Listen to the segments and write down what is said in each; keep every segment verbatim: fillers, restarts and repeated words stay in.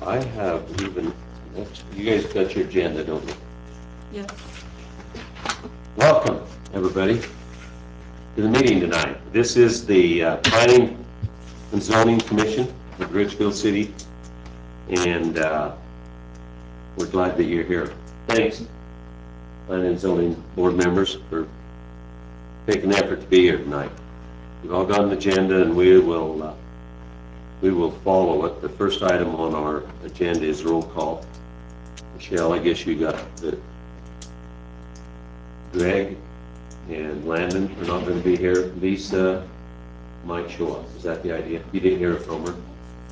I have even, you guys got your agenda, don't you? Yes. Welcome, everybody, to the meeting tonight. This is the uh, Planning and Zoning Commission of Richfield City, and uh, we're glad that you're here. Thanks, Planning and Zoning Board members, for taking the effort to be here tonight. We've all got an agenda, and we will uh, we will follow it. The first item on our agenda is roll call. Michelle, I guess you got the Greg and Landon are not going to be here. Lisa might show up. Is that the idea? You didn't hear from her?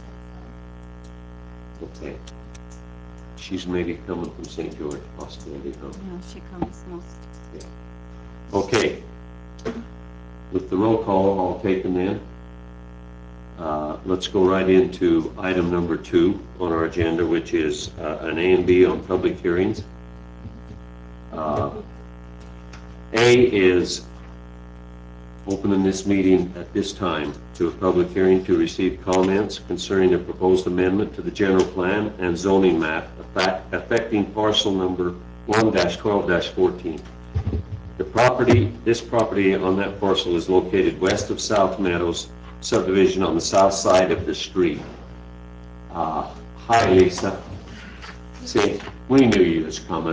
Okay. She's maybe coming from Saint George, possibility, huh? Yeah, she comes most. Yeah. Okay. With the roll call, I'll take them in. Uh, let's go right into item number two on our agenda, which is uh, an A and B on public hearings. Uh, A is opening this meeting at this time to a public hearing to receive comments concerning a proposed amendment to the general plan and zoning map affecting parcel number one dash twelve dash fourteen. The property, this property on that parcel is located west of South Meadows subdivision on the south side of the street. Uh, hi, Lisa. See, we knew you was coming.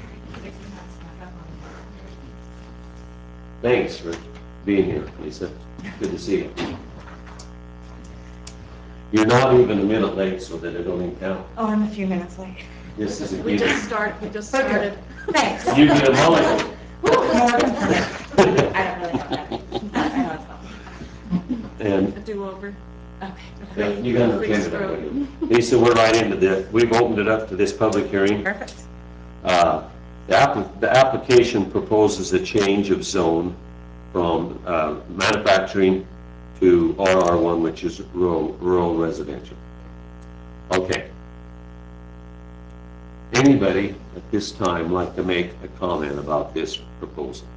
Thanks for being here, Lisa. Good to see you. You're not even a minute late, so that it don't even count. Oh, I'm a few minutes late. This is a We given. just start, we just started. Thanks. You get a mulligan. I don't really have that. I know it's not. And A do-over. Okay. yeah, you got an Free agenda stroke. already. Lisa, we're right into this. We've opened it up to this public hearing. Perfect. Uh, the, app the application proposes a change of zone from uh, manufacturing to R R one, which is rural, rural residential. Okay. Anybody at this time like to make a comment about this proposal?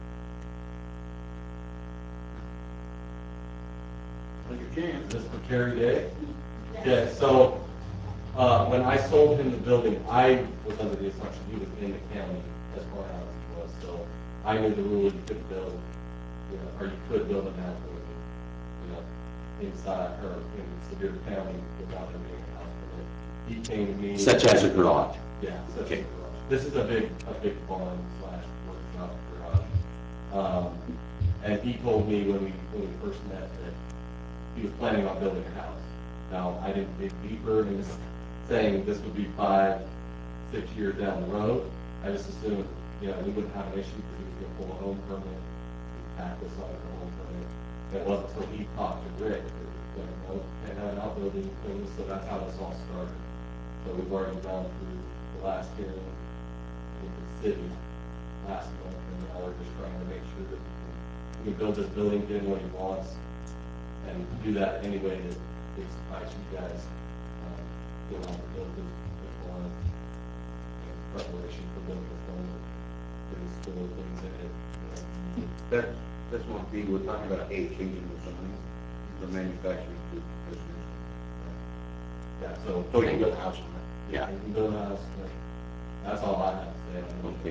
Well, you can. Is this for Terry Day? Yeah, so, uh, when I sold him the building, I was under the assumption he was in the county as far as he was, so I knew the rule you could build, you know, or you could build an outbuilding, you know, inside, or in Sevier County without there being a house permit. He came to me. Such as a garage? Yeah, such as Okay. a garage. This is a big, a big barn slash workshop garage. Um, and he told me when we, when we first met that he was planning on building a house. Now, I didn't dig deeper into saying this would be five, six years down the road. I just assumed, you know, we wouldn't have an issue because he was going to pull a home permit, he packed this on a home permit. It wasn't until he talked to Rick that he was like, no, can't have an outbuilding, so that's how this all started. So we've already gone through the last hearing with the city last month, and now we're just trying to make sure that we can, we can build this building, get him what he wants, and do that any way that takes the price you guys um, feel like to build this, this one in preparation for building this one. There's still things in it. You know, That, that's one B, we're talking about A, changing the zoning, the manufacturing to residential. yeah, so. So you can build a house on it. Yeah, you can build a house, like, that's all I have to say. on it. Okay.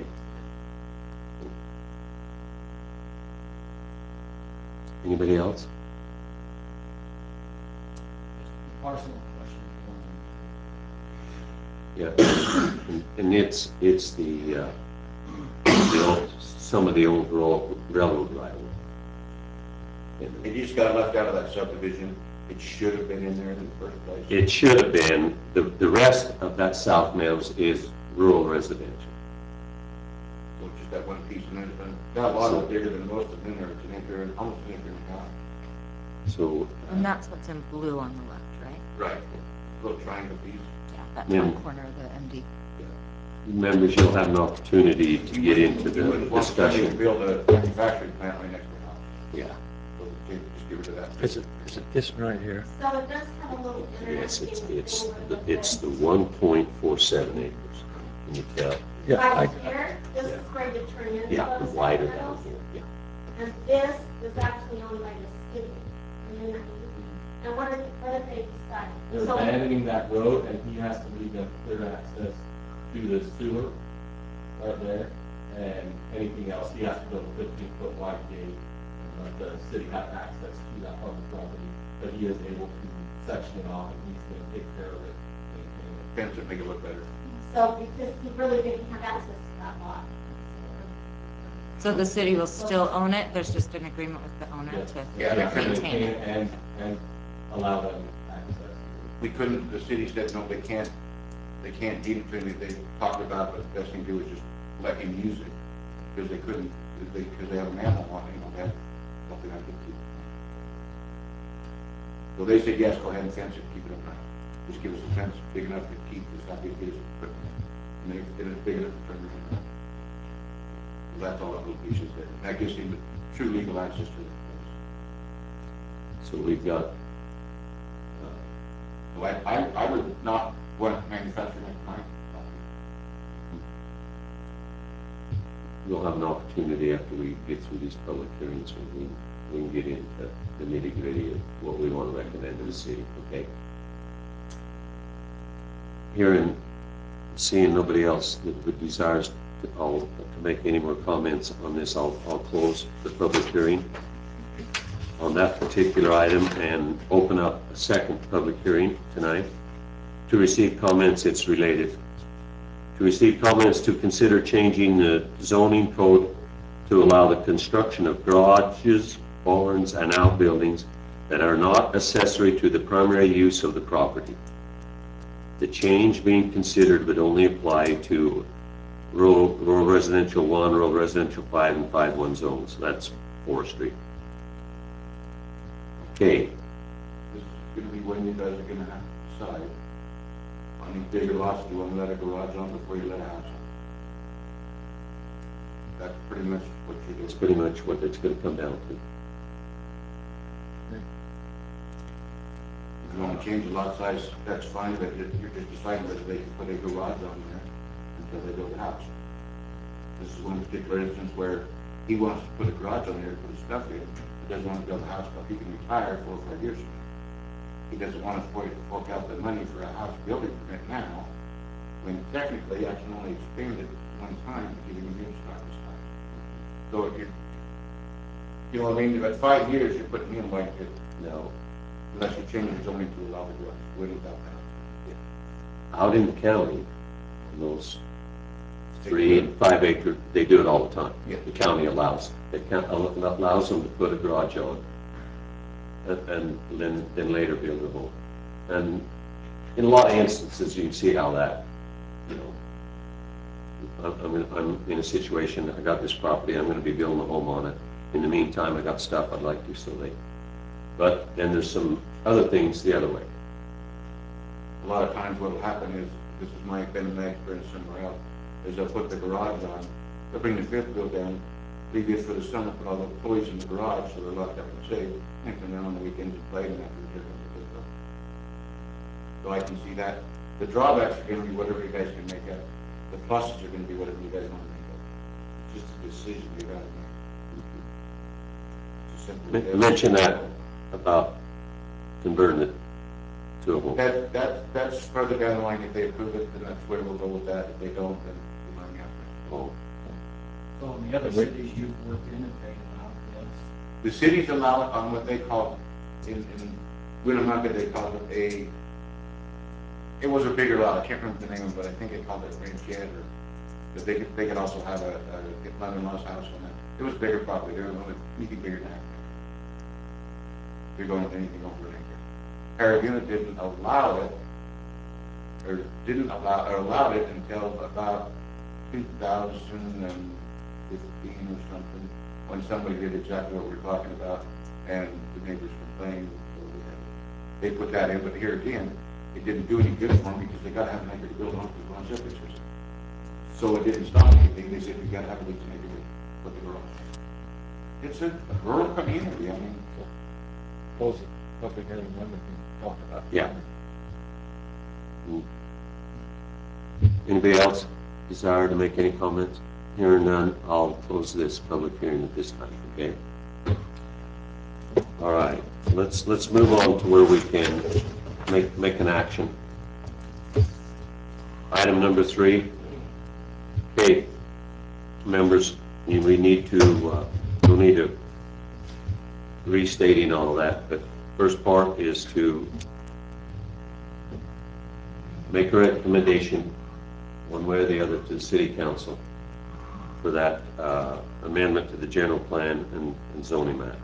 Anybody else? Parcel question. Yeah, and, and it's it's the, uh, the old, some of the old rail- railroad right of way. It just got left out of that subdivision. It should have been in there in the first place. It should have been. The the rest of that South Meadows is rural residential. So just that one piece, and then, and got a lot of it bigger than most of them in there. It's an acre, almost an acre and a half. So And that's what's in blue on the left, right? Right. Little triangle piece. Yeah, that Yeah. front corner of the M D. members, you'll have an opportunity to get into You the wouldn't want somebody to discussion. build a manufacturing plant right next to the house. Yeah. So just just give it to that. Is it, is it this one right here? So it does have a little. Yes, it's it's the, it's the one point four seven acres. Can you tell? Yeah, I, Right here, this is where you turn into. Yeah, the those wider meadows. down here. Yeah. And this is actually owned by the city. And then And what did, what did they decide? They're So- abandoning that road, and he has to leave them clear access to the sewer right there, and anything else, he has to build a fifteen foot wide gate, and let the city have access to that public property, but he is able to section it off, and he's gonna take care of it, maintain it. Fence it, make it look better. So because he really didn't have access to that lot. So the city will still own it, there's just an agreement with the owner Yes. to Yeah, He has to maintain it. And, and allow them access. We couldn't, the city said, no, they can't, they can't deed it to him. They talked about, but the best thing to do is just let him use it, because they couldn't, because they, because they have a mammal on it, you know, they have something I could keep. So they said, yes, go ahead and fence it, keep it up nice. Just give us a fence big enough to keep this, not be used, but, and they, it is big enough to turn it around. So that's all that little piece is there. That gives him true legal access to the place. So we've got, uh, So I, I, I would not want to manufacture that kind. we'll have an opportunity after we get through these public hearings when we, we can get into the nitty gritty of what we want to recommend to the city, okay? Hearing, seeing nobody else that would desires to, I'll, to make any more comments on this, I'll, I'll close the public hearing on that particular item and open up a second public hearing tonight. To receive comments, it's related. To receive comments to consider changing the zoning code to allow the construction of garages, barns, and outbuildings that are not accessory to the primary use of the property. The change being considered would only apply to rural, rural residential one, rural residential five, and five one zones. That's forestry. Okay, This is gonna be when you guys are gonna have to decide on these bigger lots, do you wanna let a garage on before you let a house on? That's pretty much what you're doing. that's pretty much what it's going to come down to. If you wanna change the lot size, that's fine, but you're you're just deciding whether they can put a garage on there until they build a house. This is one particular instance where he wants to put a garage on there, put his stuff in, but doesn't want to build a house, but he can retire four or five years from now. He doesn't want to fork, fork out the money for a house building permit now, when technically I can only expand it one time to give him a new start this time. So if you're, you know what I mean, at five years, you're putting in like it, Now, unless you change your zoning to allow the garage, with without that. out in the county, on those three and five acre, they do it all the time. Yeah. The county allows, the county allows them to put a garage on and, and then, then later build a home. And in a lot of instances, you can see how that, you know, I'm, I'm, in- I'm in a situation, I got this property, I'm gonna be building a home on it. In the meantime, I got stuff I'd like to, so they, but then there's some other things the other way. A lot of times what'll happen is, this is my, been my experience somewhere else, is they'll put the garage on, they'll bring the fifth wheel down, leave it for the summer, put all the toys in the garage, so they're locked up and safe, and come down on the weekends and play, and after they're done, they go. So I can see that. The drawbacks are gonna be whatever you guys can make up. The pluses are gonna be whatever you guys wanna make up. It's just a decision you gotta make. It's as simple as that. Mention that about converting it to a home. That, that, that's further down the line, if they approve it, then that's where we'll go with that, if they don't, then we'll let me out. Oh, So in the other cities you've worked in, if they allow this, The cities allow it on what they call, in, in Winnemucca, they call it a, it was a bigger lot, I can't remember the name of it, but I think they called it ranchette, or, but they could, they could also have a, a mother-in-law's house on it. It was a bigger property, they were going to anything bigger than that. They're going with anything over an acre. Paradena didn't allow it, or didn't allow, or allowed it until about two thousand fifteen or something, when somebody did exactly what we're talking about, and the neighbors complained, so we had, they put that in, but here again, it didn't do any good for them, because they gotta have an acre to build on, to go on septic system. So it didn't stop anything, they said, you gotta have at least an acre to put the garage. It's a rural community, I mean, Close it, public hearing, then we can talk about it. yeah. Mm. Anybody else desire to make any comments? Hearing none, I'll close this public hearing at this time, okay? All right. let's, let's move on to where we can make, make an action. Item number three. Okay, members, you- we need to, uh, we'll need to restating all of that, but first part is to make a recommendation, one way or the other, to the city council for that uh, amendment to the general plan and and zoning map.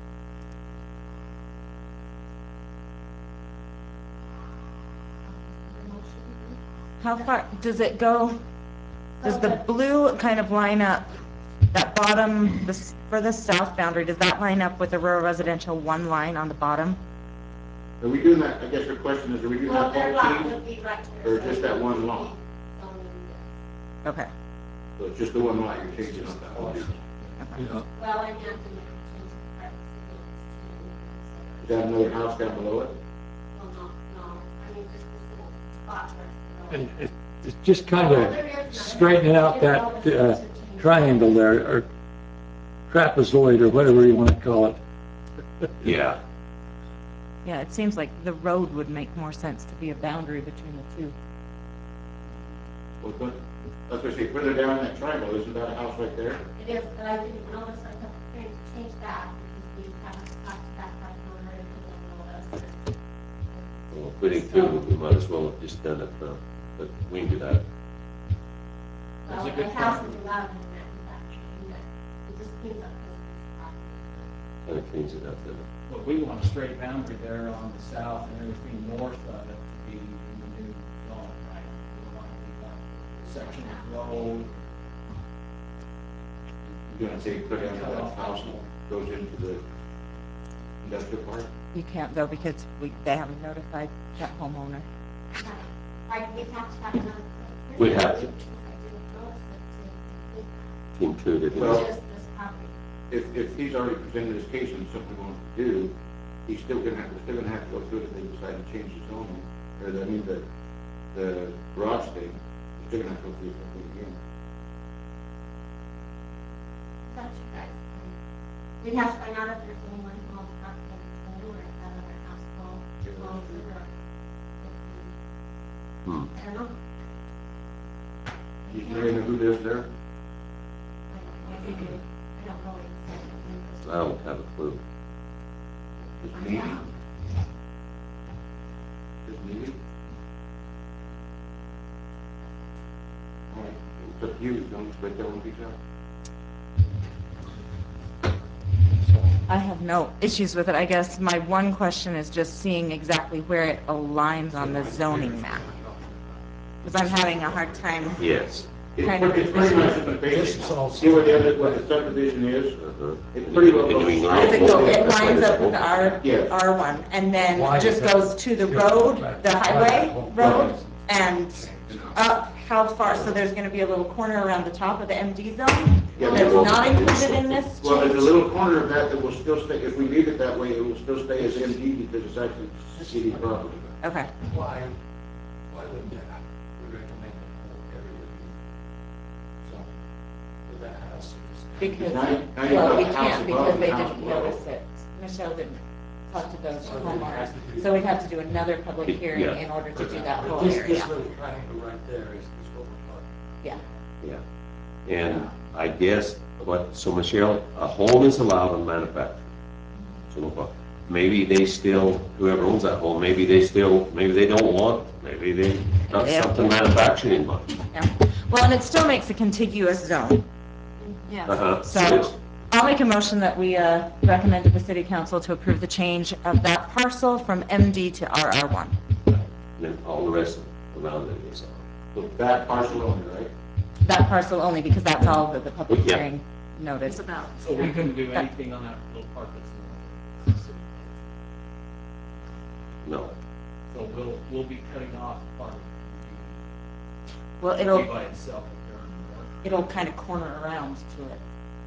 How far, does it go, does the blue kind of line up, that bottom, this, for the south boundary, does that line up with the rural residential one line on the bottom? Are we doing that, I guess your question is, are we doing Well, that their lot whole would piece? be right there. Or just that one lot? Okay. So it's just the one lot you're changing on that whole piece? Yeah. Well, and Anthony changed the privacy to, Is that another house down below it? well, no, no, I mean, just this little spot where it's. And it- it's just kind of straightening out that uh, triangle there, or trapezoid, or whatever you want to call it. Yeah, Yeah, it seems like the road would make more sense to be a boundary between the two. Well, but, that's what I say, further down that triangle, isn't that a house right there? It is, but I didn't notice, I kept trying to change that, because we haven't talked to that part owner, and we don't know us. well, if we need to, we might as well have just done it, uh, but we can do that. Well, That's a the good house point. is allowed in that, in that, in that, it just cleans up this property. Kind of cleans it up there. But we want a straight boundary there on the south and everything north of it to be in the new zone, right? We don't want to leave that section of road. You're gonna say, put down that house and goes into the industrial park? You can't though, because we, they haven't notified that homeowner. Like, we'd have to have another. We'd have to. I didn't notice it To include it in to, Well- to the just this property. If, if he's already presented his case and something he wants to do, he's still gonna have, we're still gonna have to go through it if they decide to change the zoning, or the, I mean, the, the garage thing, we're still gonna have to go through something again. That's you guys. We'd have to find out if there's anyone who owns property in the new or if that other house will, will trigger. Hmm. I don't know. Do you really know who lives there? I don't know. I don't know exactly. I don't have a clue. Just maybe. Just maybe. All right, it's up to you, don't break that one piece out. I have no issues with it. I guess my one question is just seeing exactly where it aligns on the zoning map. Because I'm having a hard time. Yes. It's Kind of pretty, it's pretty much in the This base. is all- See where the other, what the subdivision is? Uh-huh. It's pretty well. And we know- Does it go, it lines up with our, Yes. our one, and then Why just is that? goes to the road, the highway road, and up how far, so there's gonna be a little corner around the top of the M D zone Yeah, that's well- not included in this Well, there's a change? little corner of that that will still stay, if we leave it that way, it will still stay as M D because it's actually city property. Okay, Why, why wouldn't that, we recommend the whole area be zoned for that house? because, Now you- now you've well, got we the house can't above because and they the house didn't below. notice it. Michelle didn't talk to those So then it homeowners, has to be- so we'd have to do another public hearing Yeah. in order to do that whole This, this area. little triangle right there is, is what we're talking Yeah, Yeah. And I guess what, so Michelle, a home is allowed on manufacturing. So no problem. Maybe they still, whoever owns that home, maybe they still, maybe they don't want, maybe they got Yeah. something manufacturing in mind. yeah. Well, and it still makes a contiguous zone. Yeah. Uh-huh. So I'll make a motion that we uh, recommend to the city council to approve the change of that parcel from M D to R R one. And then all the rest around it is on. So that parcel only, right? That parcel only, because that's all that the public Yeah. hearing noted. It's about. So we couldn't do anything on that little part that's north of the city. No. So we'll, we'll be cutting off part of it. Well, It'll be it'll, by itself up there on the north. it'll kind of corner around to it.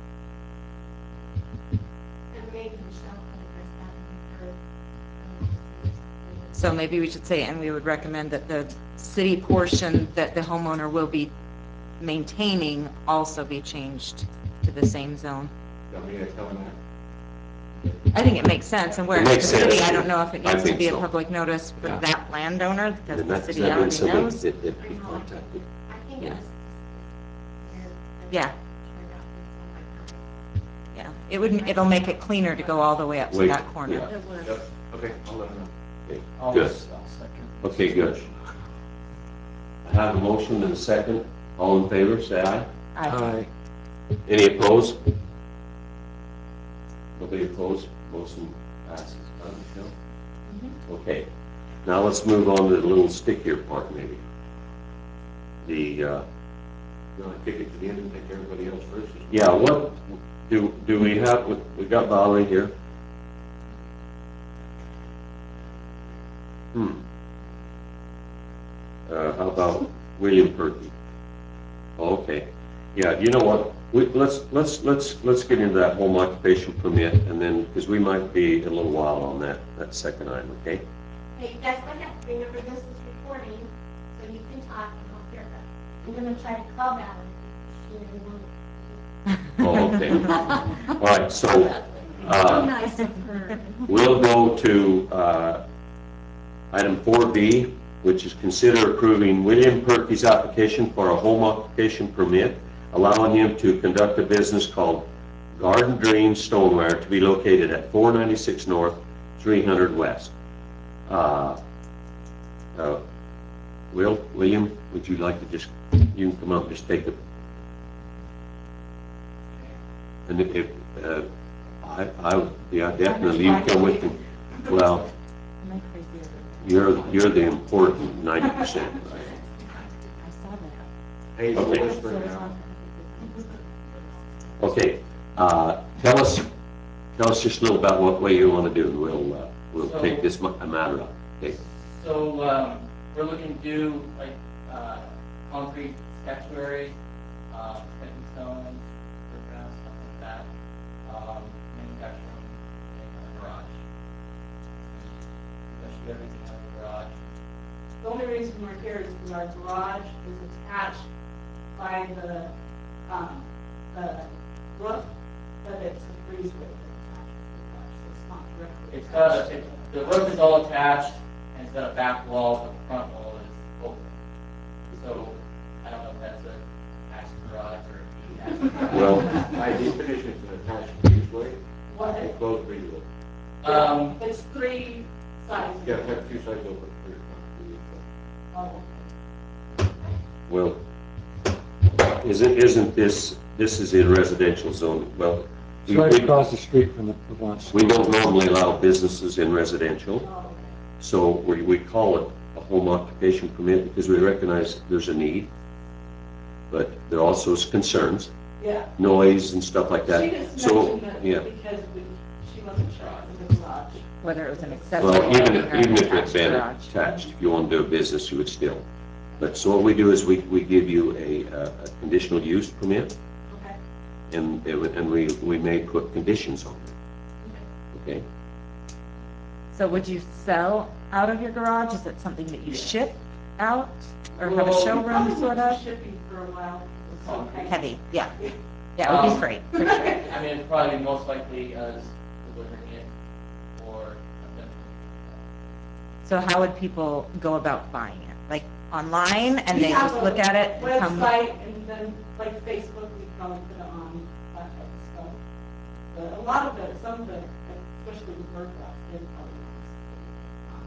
And maybe Michelle could address that in her. um, So maybe we should say, and we would recommend that the city portion that the homeowner will be maintaining also be changed to the same zone. Got me to tell them I think it makes sense, and where It it's the makes city, sense. I don't know if it I needs to think be a so. public notice for Yeah. that landowner, because And the that's, city that means already somebody, knows. it, it be contacted. I think Yeah. it was. Yeah. Yeah, it would, it'll make it cleaner to go all the way up to Wait, that corner. yeah. It would. Yep, okay, I'll let them know. Okay, I'll, good. I'll second. Okay, good. I have a motion and a second. All in favor, say aye. I- Aye. Any opposed? Nobody opposed? Motion passes. Huh, Michelle? Okay. Now let's move on to the little stickier part, maybe. The, uh, You want to kick it to the end and take everybody else first? yeah, what, do, do we have, we got Valerie here? Hmm. Uh, how about William Perky? Okay, yeah, you know what, we, let's, let's, let's, let's get into that home occupation permit, and then, because we might be a little while on that, that second item, okay? Hey, guys, I have to remember this is recording, so you can talk and I'll hear it. I'm gonna try to call Valerie. She didn't want Oh, okay. All right, so, So uh, nice of her. we'll go to, uh, item four B, which is consider approving William Perky's application for a home occupation permit, allowing him to conduct a business called Garden Dream Stoneware to be located at four ninety-six North, three hundred West. Uh, uh, Will, William, would you like to just, you can come up and just take it. And if, uh, I, I, would- yeah, definitely, you can come with me. Well, Am I crazy or- you're, you're the important ninety percent, right? I saw that. Hey, Okay. we'll whisper now. Okay, uh, tell us, tell us just a little about what way you want to do, and we'll, uh, we'll So- take this ma- matter up, okay? So, um, we're looking to do like, uh, concrete statuary, uh, stepping stones, brick house, stuff like that. Um, manufacturing in a garage. That should be everything out of the garage. The only reason we're here is because our garage is attached by the, um, the roof, but it's a breezeway that attaches the garage, so it's not directly. It's got a, it, the roof is all attached, and it's got a back wall, but the front wall is open. So, I don't know if that's a attached garage or a detached garage. Well, By definition, it's an attached breezeway, What? a closed breezeway. Um, It's three sides. You gotta have two sides open for your Oh, well, isn't, isn't this, this is in residential zone, well, It's we, right we, across the street from the Provence. we don't normally allow businesses in residential, oh, okay. so we, we call it a home occupation permit because we recognize there's a need, but there also is concerns, Yeah. noise and stuff like She that. just So, mentioned that yeah. because we, she wasn't sure it was a garage. Whether it was an accessory Well, even building if, or even an if it's attached been garage. attached, if you want to do a business, you would still. But, so what we do is we, we give you a, a a conditional use permit, Okay. and, it would- and we, we may put conditions on it, okay? So would you sell out of your garage? Is it something that you ship out? Or have a Well, showroom, Probably sort won't of? be shipping for a while. It's so Concrete. Heavy, yeah. Yeah, it would be Um, freight, for sure. I mean, it'd probably be most likely us delivering it or attempting. So how would people go about buying it? Like online and We they have just a look at it and come? Website, and then like Facebook, we probably put it on that type of stuff. But a lot of it, some of it, especially the bird box, they probably want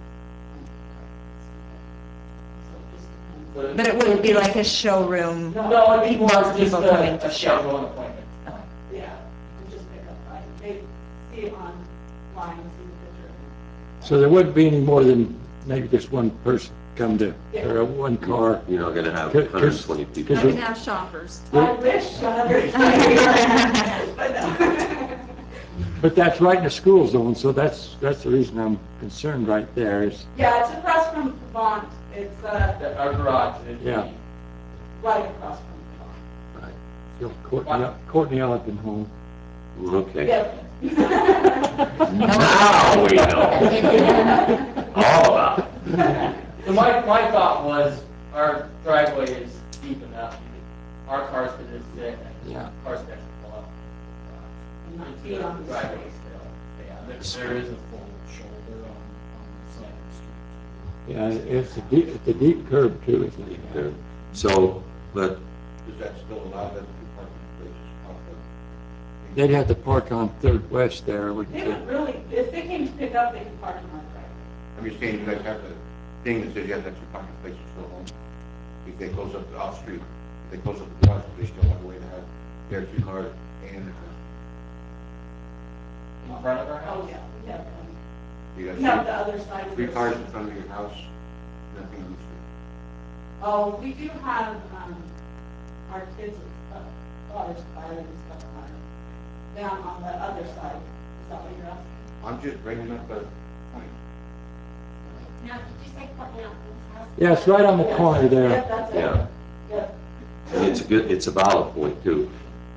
to. So it just depends. But it wouldn't be like a showroom? No, it'd be more Most just people a, coming to a shop. schedule an appointment. Yeah, you just pick up, by they see it online, see the picture. So there wouldn't be any more than maybe just one person come to, or one car. You're not gonna have Could- one hundred twenty people. could I you- can have shoppers. I wish, uh, but no. But that's right in the school zone, so that's, that's the reason I'm concerned right there is, Yeah, it's across from Vermont, it's, uh, The- Our garage is. Yeah. right across from Right. you know, Courtney, Courtney Ogden home. Okay. Vermont. Now we know. All about it. So my, my thought was, our driveway is deep enough, you could- our cars could just sit and Yeah. cars could actually pull up. And not Into be the on the driveway street. still, stay There is a full shoulder on, on the side of the street. Yeah, it's a deep, it's a deep curve too, isn't it? There. So, but, Does that still allow them to park in places off of? They'd have to park on Third West there, wouldn't They they? would really, if they came to pick up, they could park in our driveway. I'm just saying, you guys have the thing that says you have to extra parking places for home. If they close up the off-street, if they close up the garage, they still have a way to have their two cars and, In front of our Oh, house? yeah, we have, um, you we have the got other side of three, the three cars in street. front of your house, nothing on the street. Oh, we do have, um, our kids, uh, cars, fire and stuff on our, down on the other side. Is that what you're asking? I'm just bringing up a point. Now, did you say Courtney Elkins' house? Yeah, it's right on the Yes. corner Yep, there. that's it. yeah, Yep. and it's a good, it's a valid point too.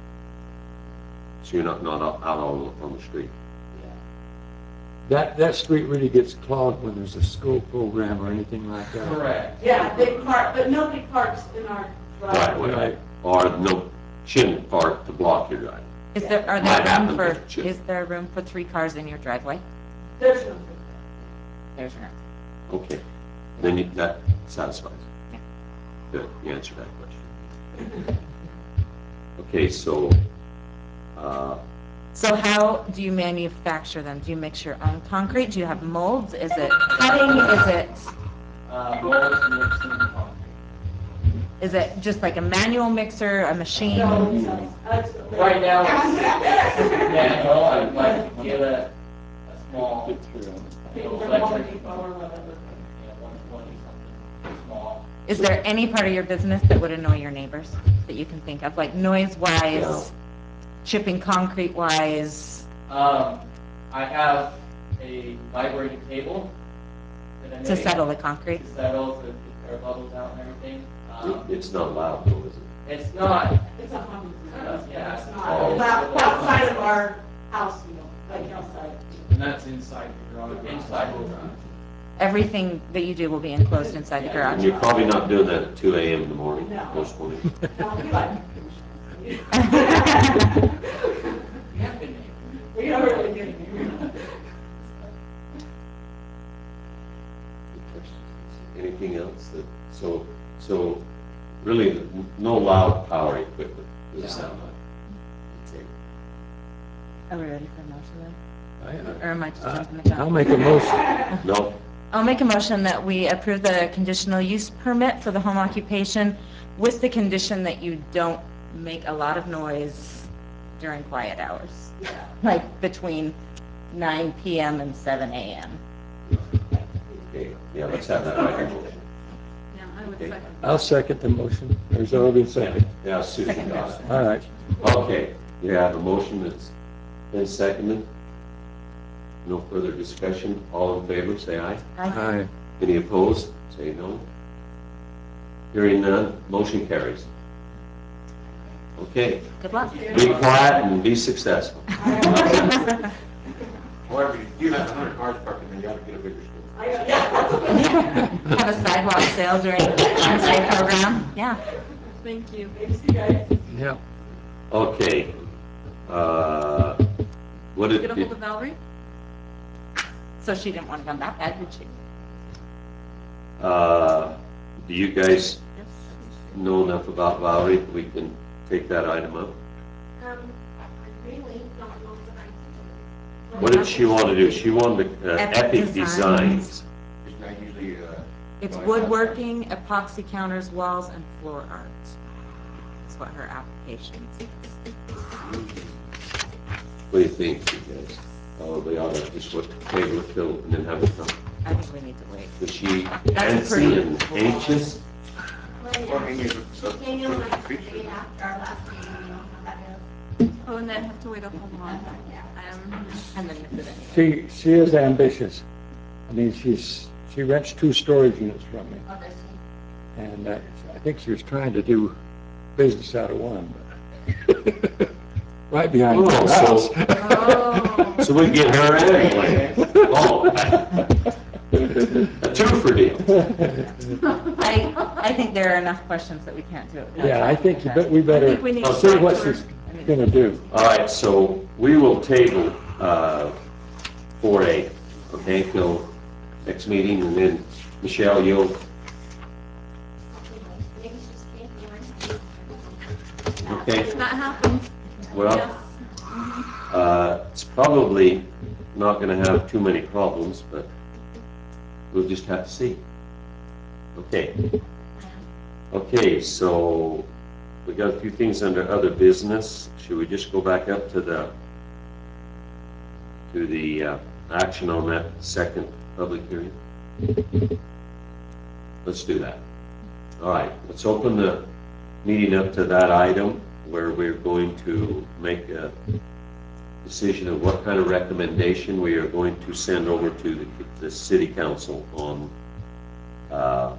So you're not, not out out on, on the street. Yeah. That, that street really gets clogged when there's a school program or anything like that. Correct. Yeah, they park, but nobody parks in our driveway. Driveway, or no, shouldn't park to block your driveway. Is there, are Might there happen, room but for, it should. is there room for three cars in your driveway? There's no. There's room. Okay, then you- that satisfies. Yeah. Good, you answered that question. Okay, so, uh, So how do you manufacture them? Do you mix your own concrete? Do you have molds? Is it cutting? Is it, Uh, molds mixing concrete. is it just like a manual mixer, a machine? No, it's not. That's- Right now, it's manual, I'd like to get a, a small, From little Home electric, Depot or whatever. yeah, one twenty something, small. Is there any part of your business that would annoy your neighbors that you can think of, like noise-wise, chipping concrete-wise? Um, I have a vibrating table that I To make. settle the concrete? To settle, to get air bubbles out and everything. it- Um, it's not loud though, is it? it's not, It's a hum. Yeah. It's Oh. not, it's out- outside of our house, you know, like outside. and that's inside the garage, inside the garage. Everything that you do will be enclosed inside the And garage? you're probably not doing that at two A M in the morning, No. most mornings. No, we like. You have been there. We are really good. Anything else that, so, so really no loud power equipment, does it sound like? Okay. Are we ready for a motion then? I- Or am I just I- jumping the gun? I'll make a motion. No? I'll make a motion that we approve the conditional use permit for the home occupation with the condition that you don't make a lot of noise during quiet hours, like between nine P M and seven A M Okay, yeah, let's have that right in motion. Yeah, I would Okay. second. I'll second the motion. There's already a second. Yeah, Susan got it. All right. Okay, you have a motion that's been seconded. No further discussion. All in favor, say aye. Aye. Any opposed, say no. Hearing none, motion carries. Okay, Good luck. be quiet and be successful. However, if you have a hundred cars parked in there, you ought to get a bigger school. I got- yeah. Have a sidewalk sale during the Wednesday program, yeah. Thank you. Thanks, you guys. Yeah. Okay. Uh, What did, Get a hold of did- Valerie? So she didn't want to come that bad, did she? uh, do you guys Yes. know enough about Valerie that we can take that item up? Um, I really don't know what I can do. What did she want to do? She wanted uh, Epic Epic Designs. Designs. It's not usually, uh. It's well, I- woodworking, epoxy counters, walls, and floor art. That's what her application is. What do you think, you guys? Probably ought to just what, table it till, and then have it come. I think we need to wait. Was she That's antsy pretty- and anxious? Or hang it, uh, Can you put like the the picture. day after our last meeting, you know how that goes? Oh, and then have to wait a whole month. Um, And then miss it anyway. She, she is ambitious. I mean, she's, she rents two storage units from me. Oh, does she? And uh, I think she was trying to do business out of one, but right behind Oh, her so- house. Oh, So we get her anyway. Oh, a two-for deal. I, I think there are enough questions that we can't do it. without Yeah, I talking think you to bet we better think we need to see talk what to her. she's gonna do. All right, so we will table, uh, four A, okay, till next meeting, and then Michelle, you'll, Maybe she's changed her mind. okay, That happens. well, Yes. uh, it's probably not gonna have too many problems, but we'll just have to see. Okay. Okay, so we got a few things under other business. Should we just go back up to the, to the uh, action on that second public hearing? Let's do that. All right, let's open the meeting up to that item where we're going to make a decision of what kind of recommendation we are going to send over to the, the city council on uh,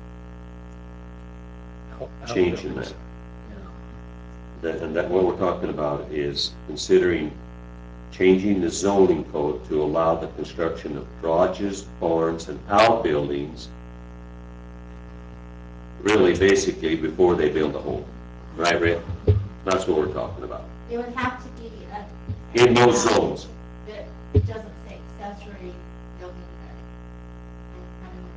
changing that. That, and that, what we're talking about is considering changing the zoning code to allow the construction of garages, barns, and outbuildings, really basically before they build a home. Right, Rick? That's what we're talking about. It would have to be a. In those zones. That it doesn't say accessory building there. I- I don't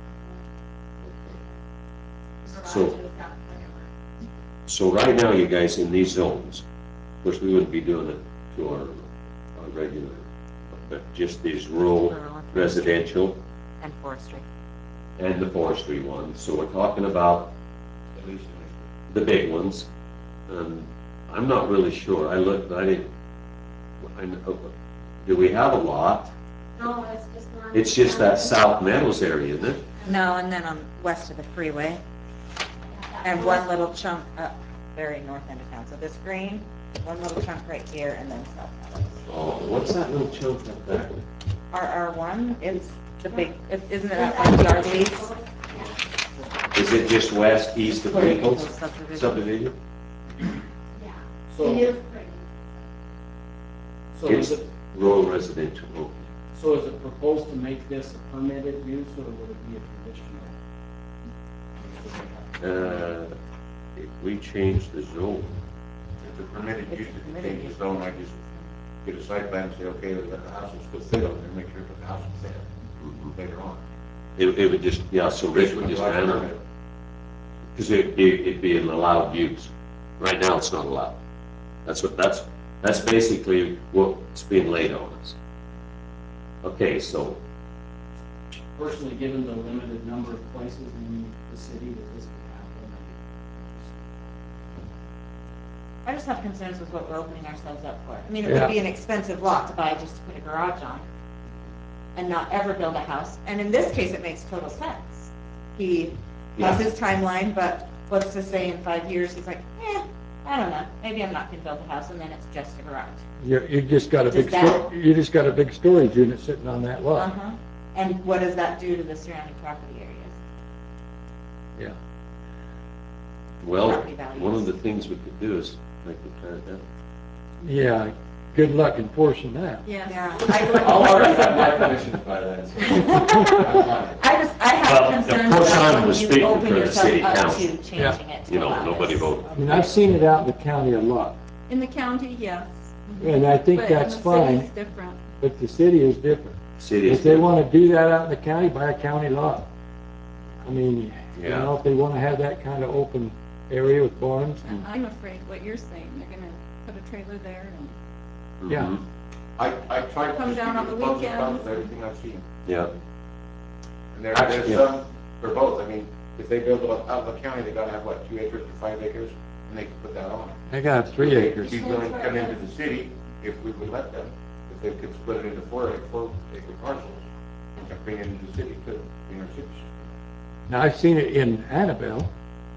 know. So- Garages, that, whatever. So right now, you guys, in these zones, of course, we wouldn't be doing it to our, our regular, but just these rural Rural. residential And forestry. and the forestry ones. So we're talking about At least, the big ones. Um, I'm not really sure. I looked, I didn't, I know, do we have a lot? No, it's just one. It's just that South Meadows area, isn't it? No, and then on west of the freeway, and one little chunk up very north end of town. So this green, one little chunk right here, and then south Meadows. Oh, what's that little chunk up there? R R one, it's the big, it- isn't it that like the R Ds? Is it just west, east of Naples Subdivision. subdivision? Yeah, So- it is pretty. So is It's it, rural residential, okay. so is it proposed to make this a permitted use, or would it be a conditional? Uh, if we change the zone, It's a permitted It's a use, if you permitted change the use. zone, I just get a site plan and say, okay, the house will still fit on there, make sure that the house is there later on. it, it would just, yeah, so Rick would just handle it. Because it, it- it'd be an allowed use. Right now, it's not allowed. That's what, that's, that's basically what's being laid on us. Okay, so, Personally, given the limited number of places in the city that this could happen, I just have concerns with what we're opening ourselves up for. I mean, it Yeah. would be an expensive lot to buy just to put a garage on and not ever build a house. And in this case, it makes total sense. He has his timeline, but what's to say in five years, he's like, eh, I don't know, maybe I'm not gonna build a house, and then it's just a garage. You, you just got a Does big, that- sto- you just got a big storage unit sitting on that lot. Uh-huh. And what does that do to the surrounding property areas? Yeah. well, Property values. one of the things we could do is make it tear it down. Yeah, good luck enforcing that. Yes. Yeah. I'll I, already have my commissions by then. so I'm fine. I just, I Well, have of concerns course, I'm about when you speaking open for the yourself city up council. to changing it to You know, allow nobody this. voted. I mean, I've seen it out in the county a lot, In the county, yes. and I think But that's in the city, fine, it's different. but the city is different. City If is, they wanna do that out in the county, buy a county lot. I mean, you Yeah. know, if they wanna have that kind of open area with barns and, I'm afraid what you're saying, they're gonna put a trailer there and yeah. Mhm. I, I tried to Come just down give on you the the pros and cons weekends. of everything I've seen. Yeah, And there, Actually, there's yeah. some for both. I mean, if they build out out in the county, they gotta have, what, two acres to five acres, and they can put that on. They got three If acres. He's willing to come into the city, if we would let them, if they could split it into four, ac- four acre parcels, and bring it into the city, could, in our cities. Now, I've seen it in Annabelle,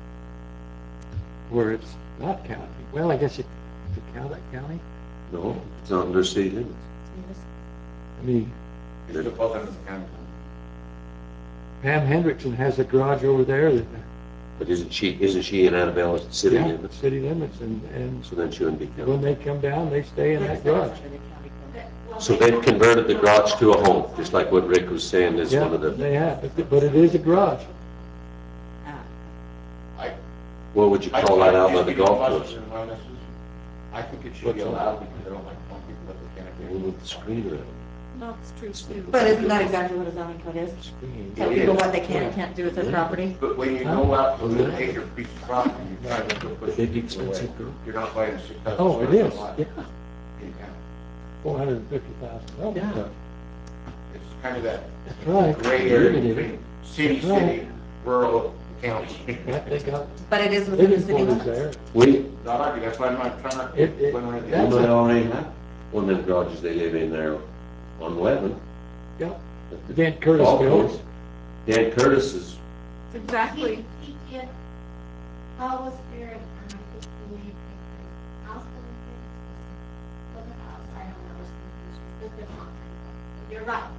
where it's not county. Well, I guess it, to count that county? no, it's not in their city limits. I mean, It still falls under the county. Pam Hendrickson has a garage over there that, But isn't she, isn't she in Annabella's city yeah, limits? city limits, and, and So then she wouldn't be when counted. they come down, they stay in that It's under garage. the county code. Well, So they- they've converted the garage to a home, just like what Rick was saying is Yeah, one of the, they have, but, but it is a garage. Ah. I, what would you I call that out by just the give you golf pluses course? and minuses. I think it should What's be that? allowed because I don't like telling people that they can't. With the screen around. That's true too. But isn't that exactly what a zoning code is? Tell people what they can and can't do with their property? But when you go out to an acre piece of property, you're trying to push Big it away. expensive girl. You're not buying a six thousand. Oh, it is, yeah, In town. four hundred and fifty thousand dollars. Yeah. It's kind of that That's right. gray area Limited. between city, That's right. city, rural, county. Yeah, they got But it is within the living city quarters limits. there. We, Not arguing, that's why I'm not trying to. It- it- when we're at the that's we outside. already have one of them garages they live in there on eleven. Yeah. Dan Curtis Golf built. course. Dan Curtis is, Exactly. He, he did, Paul was there, and I think he made a house building thing. Look at the house, I don't know, it's confused, it's been a long time ago. But you're right.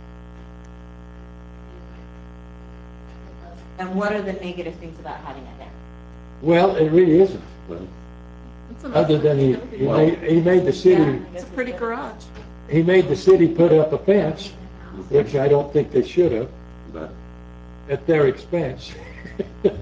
It was- And what are the negative things about having it there? Well, it really isn't, well, It's a nice other than he, looking he building. made, he made the city, It's a pretty garage. he made the city put up a fence, which I don't think they should have, but, at their expense. Not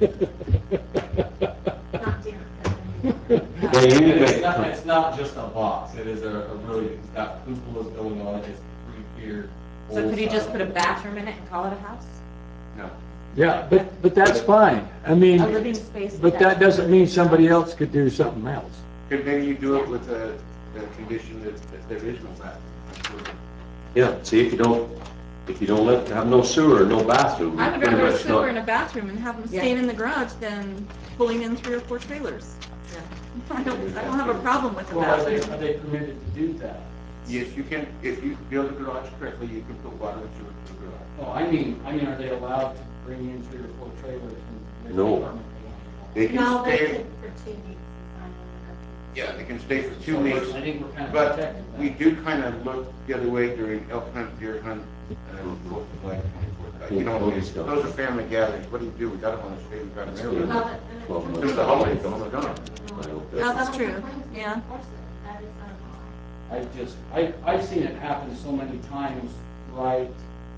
dear. yeah, you need to It's make, not, it's not just a box, it is a, a really, it's got cupolas going on it, it's three-tiered. So could you just put a bathroom in it and call it a house? No. Yeah, but, but that's fine. I mean, A living space. but that doesn't mean somebody else could do something else. Could maybe you do it with the, the condition that, that there is no bathroom? I'm sure. yeah, see, if you don't, if you don't let, have no sewer, no bathroom. I you would pretty rather a much sewer not- and a bathroom and have them Yeah. staying in the garage than pulling in three or four trailers. I don't, I don't have a problem with the Well, are they, bathroom. are they permitted to do that? Yes, you can, if you build a garage correctly, you can put water and sewer to the garage. No, I mean, I mean, are they allowed to bring in three or four trailers and? live No. permanently on They No, can they stay, could for two weeks. if I remember. yeah, they can stay for it? two So weeks. I think we're kind of But protected. we then. do kind of look the other way during elk hunt, deer hunt, and Fourth of July, twenty-fourth. You know, those are family gatherings. What do you do? We got them on the state, we got them good. there. No, but- and it Twelve comes months. Through the holidays, oh my God. I hope Yeah, that's- that's true, yeah. That is not a lie. I just, I, I've seen it happen so many times right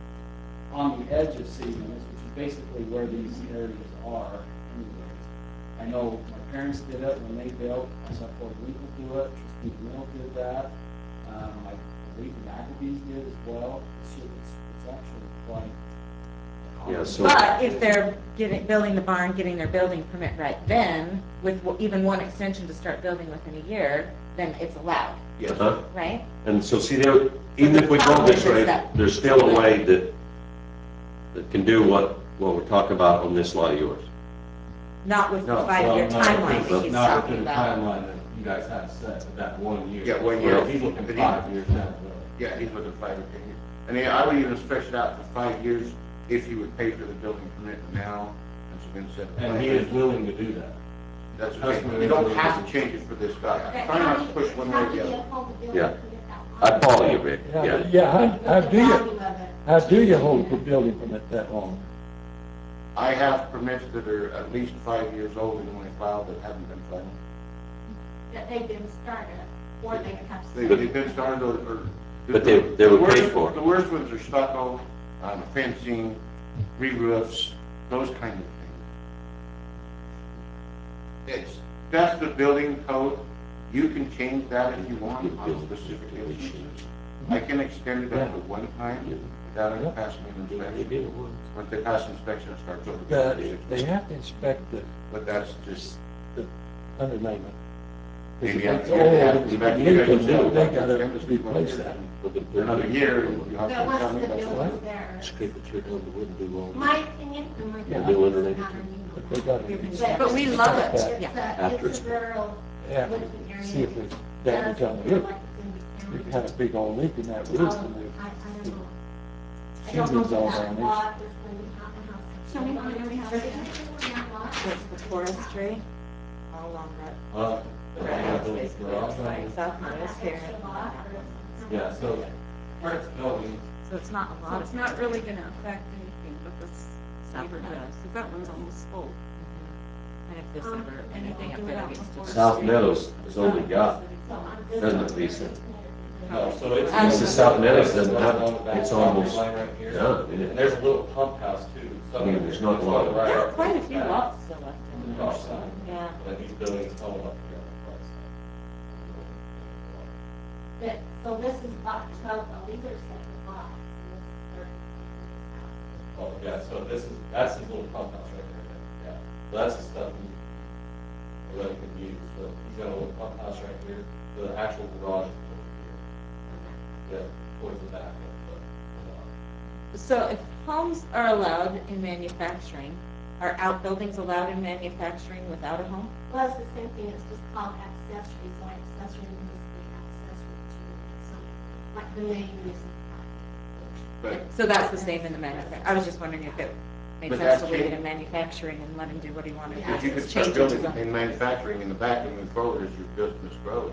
on the edge of city limits, which is basically where these areas are anyways. I know my parents did it when they built, I saw Fort Winkle do it, Trustee Mill did that. Um, I believe the McAbees did as well. It's, ju- it's, it's actually quite. Yeah, so- But if they're getting, building the barn, getting their building permit right then, with w- even one extension to start building within a year, then it's allowed, Yes. Uh-huh. right? And so see, there, even if we go this way, there's still a way that, that can do what, what we're talking about on this lot of yours. Not with the No, five-year Well, not timeline within- that he's Not talking within the about. timeline that you guys have set, but that one year. Yeah, one year. He's looking But he- five years down the road. Yeah, he's looking five or ten years. I mean, I would even stretch it out to five years if you would pay for the building permit now, and so then set. And he is willing to do that. That's okay. You don't have to change it for this guy. I'm trying not to push one way or the other. Yeah. I follow you, Rick, Yeah, yeah. but yeah, how, how do you, Value of it. how do you hold the building permit that long? I have permits that are at least five years old and when I filed that haven't been filed. That they've been started, or they have. They- They've been started or. or- But they- they were the worst- paid for. The worst ones are stucco, um, fencing, re-roofs, those kind of things. It's, that's the building code. You can change that if you want on specific issues. I can extend it up to one time without any passing an inspection. Once they pass inspection, it starts over. But they have to inspect the, But that's just, the underlayment. maybe If after it's they have old, to inspect, you leaking, guys know. they gotta replace that. Another year, you have But to once tell the me that's building's what. there, Scrape it through, it wouldn't do all. my opinion, and my. Yeah. Do underneath it. But they gotta. But we love it, It's yeah. a, After it's it's- a rural Yeah, looking area. see if there's damage on the roof. We've had a big old leak in that roof, Oh, and I, I the- don't know. I don't know Shingles all if that damaged. lot is going to have a house. Show me how many we have. There's anything in that lot? That's the forestry, all along that. Uh, the Right, building it's garage, basically like South Meadows here. Extra lot, or is it- Yeah, so where it's going, So it's not a So lot it's of. not really gonna affect anything but this South neighborhood, Meadows. because that one's almost full. And if there's ever anything up there that gets to. South Meadows is only got, So on this doesn't one, it, Lisa? no, so it's. Um, This is South Meadows, doesn't have it. Along the back It's property almost line right here. done, isn't it? And there's a little pump house too. So I mean, there's not a lot of- right There are up quite a the few back lots still left on in the there. north side. Yeah. But he's building a tunnel up here on the front side. But, so this is lot twelve, oh, these are separate lots. yeah, so this is, that's his little pump house right there, yeah. So that's the stuff we, we're letting him use, so he's got a little pump house right here, the actual garage is over here. Yeah, towards the back of the garage. So if homes are allowed in manufacturing, are outbuildings allowed in manufacturing without a home? Well, it's the same thing, it's just called accessory, so accessory means to be accessory to something, like the main reason. But, So that's the same in the manufac, I was just wondering if it made But sense to that's leave it it. in manufacturing and let him do what he wanted. Yeah. but you could Change start it to building zone. in manufacturing in the back and move forward as your business grows.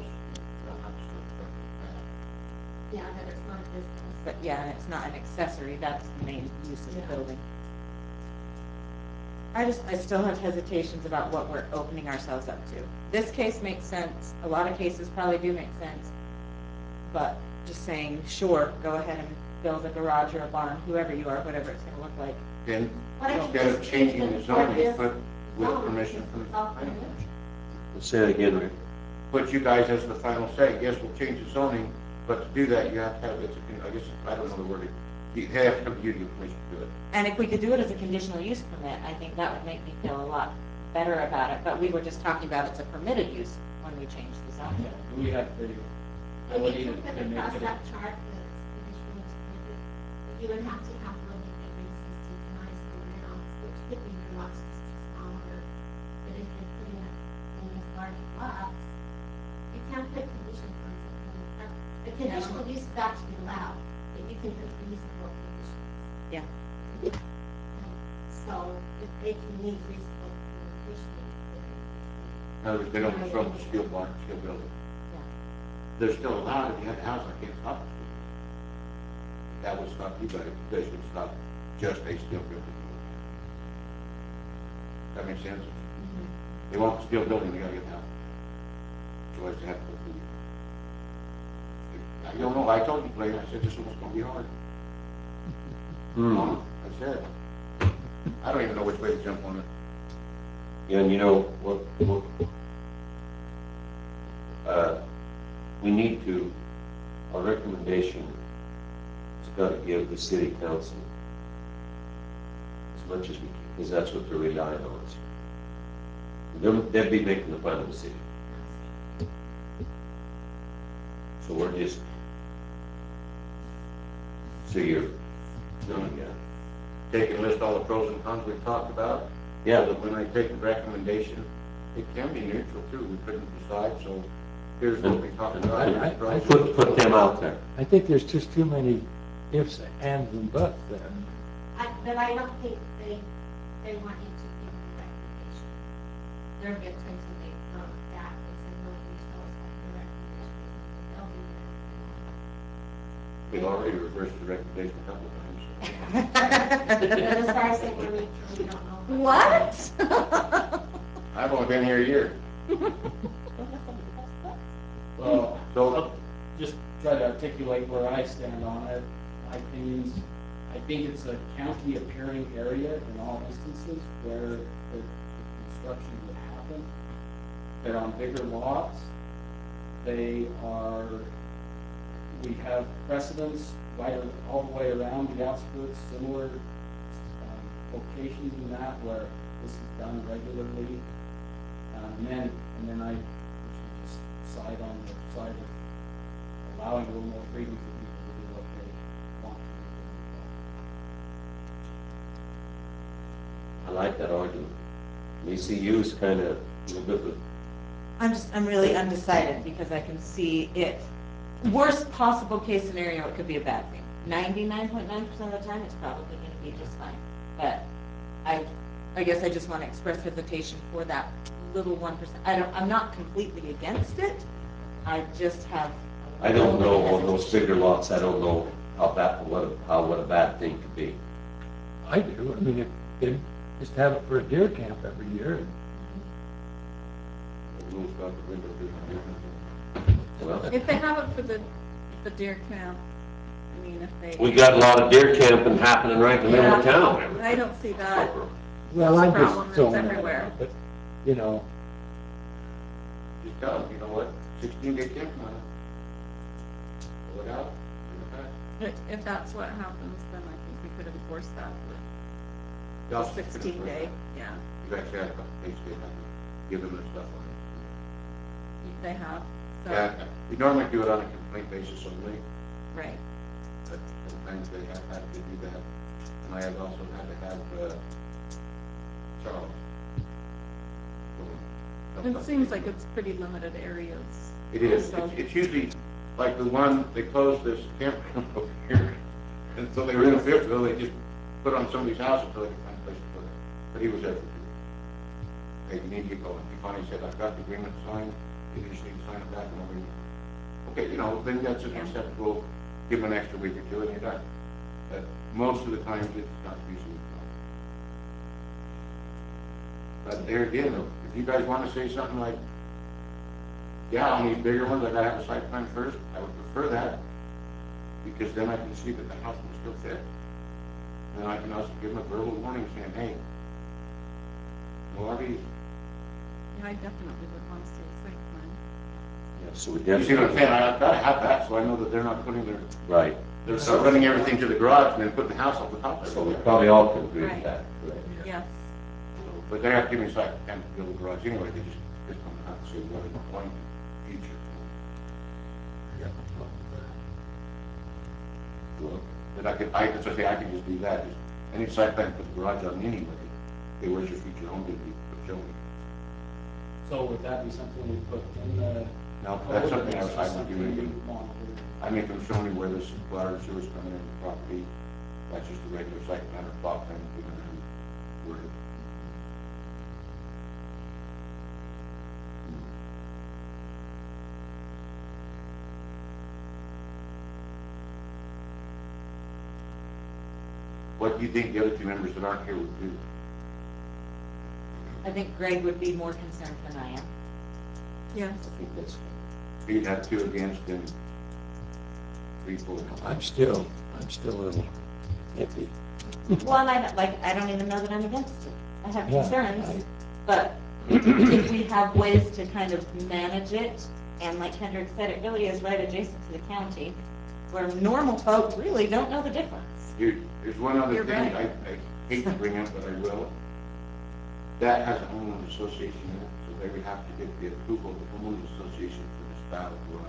Yeah, that it's not a business. But yeah, it's not an accessory, that's the main use of the Yeah. building. I just, I still have hesitations about what we're opening ourselves up to. This case makes sense, a lot of cases probably do make sense, but just saying, sure, go ahead and build a garage or a barn, whoever you are, whatever it's gonna look like. Then, Why don't you instead of just changing change the it for zoning, this put with zone, permission since from it's the all planning permitted? commission. Say it again, Rick. Put you guys as the final say, yes, we'll change the zoning, but to do that, you have to have, it's, a con- I guess, I don't know the wording. You have to come to you to get permission to do it. And if we could do it as a conditional use permit, I think that would make me feel a lot better about it, but we were just talking about it's a permitted use when we changed the zone. Yeah, do we have the If ability you to put to make across it? that chart, the conditional use permit, you would have to have one that could be sixty-nine somewhere else, which could be your lots just too small, or, but if you're putting it in these large lots, you can't put conditions on something. Uh, The conditional use is actually allowed, but you can put reasonable conditions. Yeah. So if they can meet reasonable conditions, In other words, they don't construct a steel barn, steel building. They're still allowed, if you have a house, I can't stop it. That would stop you guys, you guys would stop just a steel building. That makes sense? They want a steel building, they gotta get out. Otherwise, they have to go through. I don't know, I told you, Blaine, I said this one's gonna be hard. Hmm. I said, I don't even know which way to jump on it. Yeah, and you know, what, what, uh, we need to, our recommendation has got to give the city council as much as we can, because that's what they're relying on us. They'll, they'll be making the final decision. So we're just, so you're, no, yeah. Take and list all the pros and cons we've talked about. Yeah. So that when I take the recommendation, it can be neutral too, we couldn't decide, so here's what we talked about. I- I- Here's the pros. Put, put them out there. I think there's just too many ifs, ands, and buts there. I, but I don't think they, they want you to give the recommendation. They're good until they come back and say, no, you tell us what your recommendation is, and they'll do that. We've already reversed the recommendation a couple of times. But as far as saying we're neutral, we don't know. What? I've only been here a year. Well, So, I'll just try to articulate where I stand on it. My opinions, I think it's a county appearing area in all instances where the the construction would happen. They're on bigger lots. They are, we have precedents right all the way around the outskirts, similar um, locations in that where this is done regularly. Um, And then, and then I usually just side on the side of allowing a little more freedom for people to do what they want to do. I like that argument. E C U is kind of a little bit of, I'm just, I'm really undecided because I can see it. Worst possible case scenario, it could be a bad thing. ninety-nine point nine percent of the time, it's probably gonna be just fine. But I, I guess I just want to express hesitation for that little one percent. I don't, I'm not completely against it. I just have. a I don't little know, on those hesitation. bigger lots, I don't know how bad, what, a- how, what a bad thing could be. I do, I mean, if they just have it for a deer camp every year. rules about the window, Well, If they have it for the, the deer camp, I mean, if they. we got a lot of deer camping happening right in the middle of town. I don't see that. Well, I'm Problem, just it's throwing that everywhere. out, but, you know, just tell them, you know what, sixteen day camp now. Pull it out, bring it back. If if that's what happens, then I think we could enforce that with Y'all should sixteen finish day, that. yeah, You actually had a couple days to have to give them the stuff on it. they have, so, Yeah, we normally do it on a complaint basis only, right. but sometimes they have had to do that. And I have also had to have, uh, Charles. go and- It seems like it's pretty limited areas. It is, also. it's, it's usually, like the one, they closed this campground over here, and so they were in Fayetteville, they just put on somebody's house until they could find a place to put it. But he was there for two. Hey, you need to get going. He finally said, I've got the agreement signed, you just need to sign it back and over. Okay, you know, then that's just acceptable, give them an extra week or two and you're done. But most of the time, it's not usually. But there again, if you guys want to say something like, yeah, on these bigger ones, I gotta have a site plan first, I would prefer that. Because then I can see that the house will still fit. And I can also give them a verbal warning saying, hey, no R Vs. Yeah, I definitely would want to see a site plan. Yeah, so we You see what I'm definitely, saying? I've gotta have that, so I know that they're not putting their, right. they're not running everything to the garage and then putting the house on the top of it. So we probably all can agree with Right. that, correct? Yes, But they have to give me a site plan to build a garage anyway, they just, just don't have to say what is going to future. Yeah. Well, But I could, I, as I say, I can just do that, just, any site plan, put the garage on anyway. Okay, where's your future home gonna be, show me. So would that be something we put in the? No, that's something I ordinance, I just would do something anyway. we want to- I make them show me where this water and sewer's coming in the property, that's just a regular site plan or plot plan, you know, where. What do you think the other two members that aren't here would do? I think Greg would be more concerned than I am. yes. I think that's, You'd have two against and three for. I'm still, I'm still a little iffy. Well, and I, don't- like, I don't even know that I'm against it. I have Yeah, concerns, I- but if we have ways to kind of manage it, and like Kendrick said, it really is right adjacent to the county, where normal folk really don't know the difference. Here, there's one other You're thing I, right. I hate to bring up, but I will. That has a homeowners association in it, so they would have to get the approval of the homeowners association for this style of garage.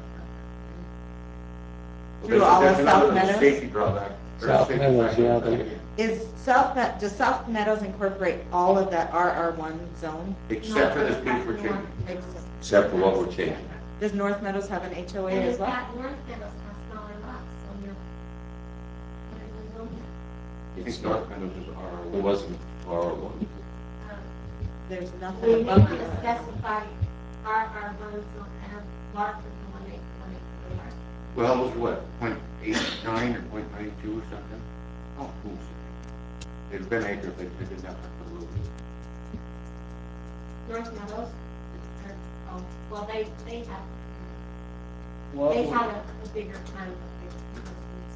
So Through there's- all of there's another South Meadows? Safety drawback. or South safety Meadows, factor yeah, back they- in. Is South, Met- does South Meadows incorporate all of that R R one zone? Except for this piece we're changing. except for what we're changing. Does North Meadows have an H O A And as in well? fact, North Meadows has smaller lots, so you're, there's a zone, I think North Meadows is R It one. wasn't R one. um, There's we nothing may above want to the R R one. specify our, our one zone, and larger than one acre, one acre large. Well, it was what, point eight nine or point nine two or something? Oh, cool. It'd have been acre if they they didn't have to put a road. North Meadows, or, oh, well, they, they have, What they would- have a, a bigger plan, but they just.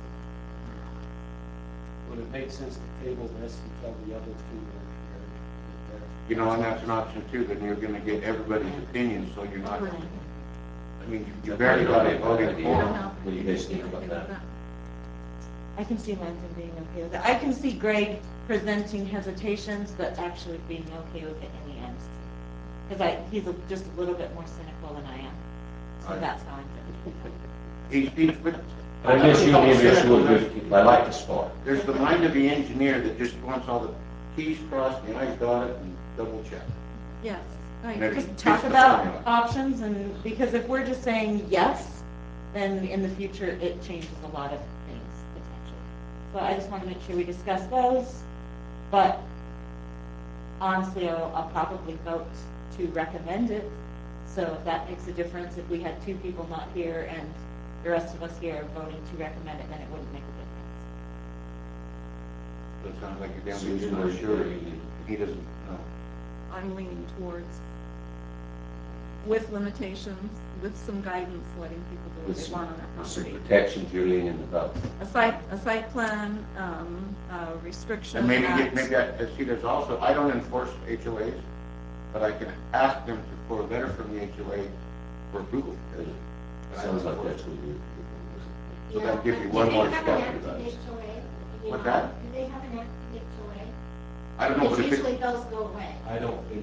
Would it make sense to table this until the other two are here? You know, and that's an option too, then you're gonna get everybody's opinion, so you're not, I mean, you- you barely got a voting I don't for. know. What do you guys think about that? I can see Landon being okay with it. I can see Greg presenting hesitations, but actually being okay with it in the end. Because I, he's a- just a little bit more cynical than I am. So Right. that's how I'm feeling. He's, he's, but. I guess you and him issue a good, I like the spark. There's the mind of the engineer that just wants all the T's crossed, the I's dotted, and double checked. Yes, I And agree. there's- Just talk It's the about formula. options and, because if we're just saying yes, then in the future, it changes a lot of things potentially. So I just want to make sure we discuss those, but honestly, I'll, I'll probably vote to recommend it. So if that makes a difference, if we had two people not here and the rest of us here voting to recommend it, then it wouldn't make a difference. So it sounds like you're down to Susan, more are you sure, sure? he doesn't know. I'm leaning towards, with limitations, with some guidance, letting people do what With they some, want on their with some property. protections you're leaning about. A site, a site plan, um, uh, restriction. And maybe, that- get- maybe I, I see there's also, I don't enforce H O As, but I can ask them to, for a letter from the H O A for approval. It But I sounds don't like that's enforce. what you're. So Yeah, that'll give you but one do more they have step an to active that. H O A? Do you What's know? that? Do they have an active H O A? I don't know, but Because if usually it, those go away. I don't think,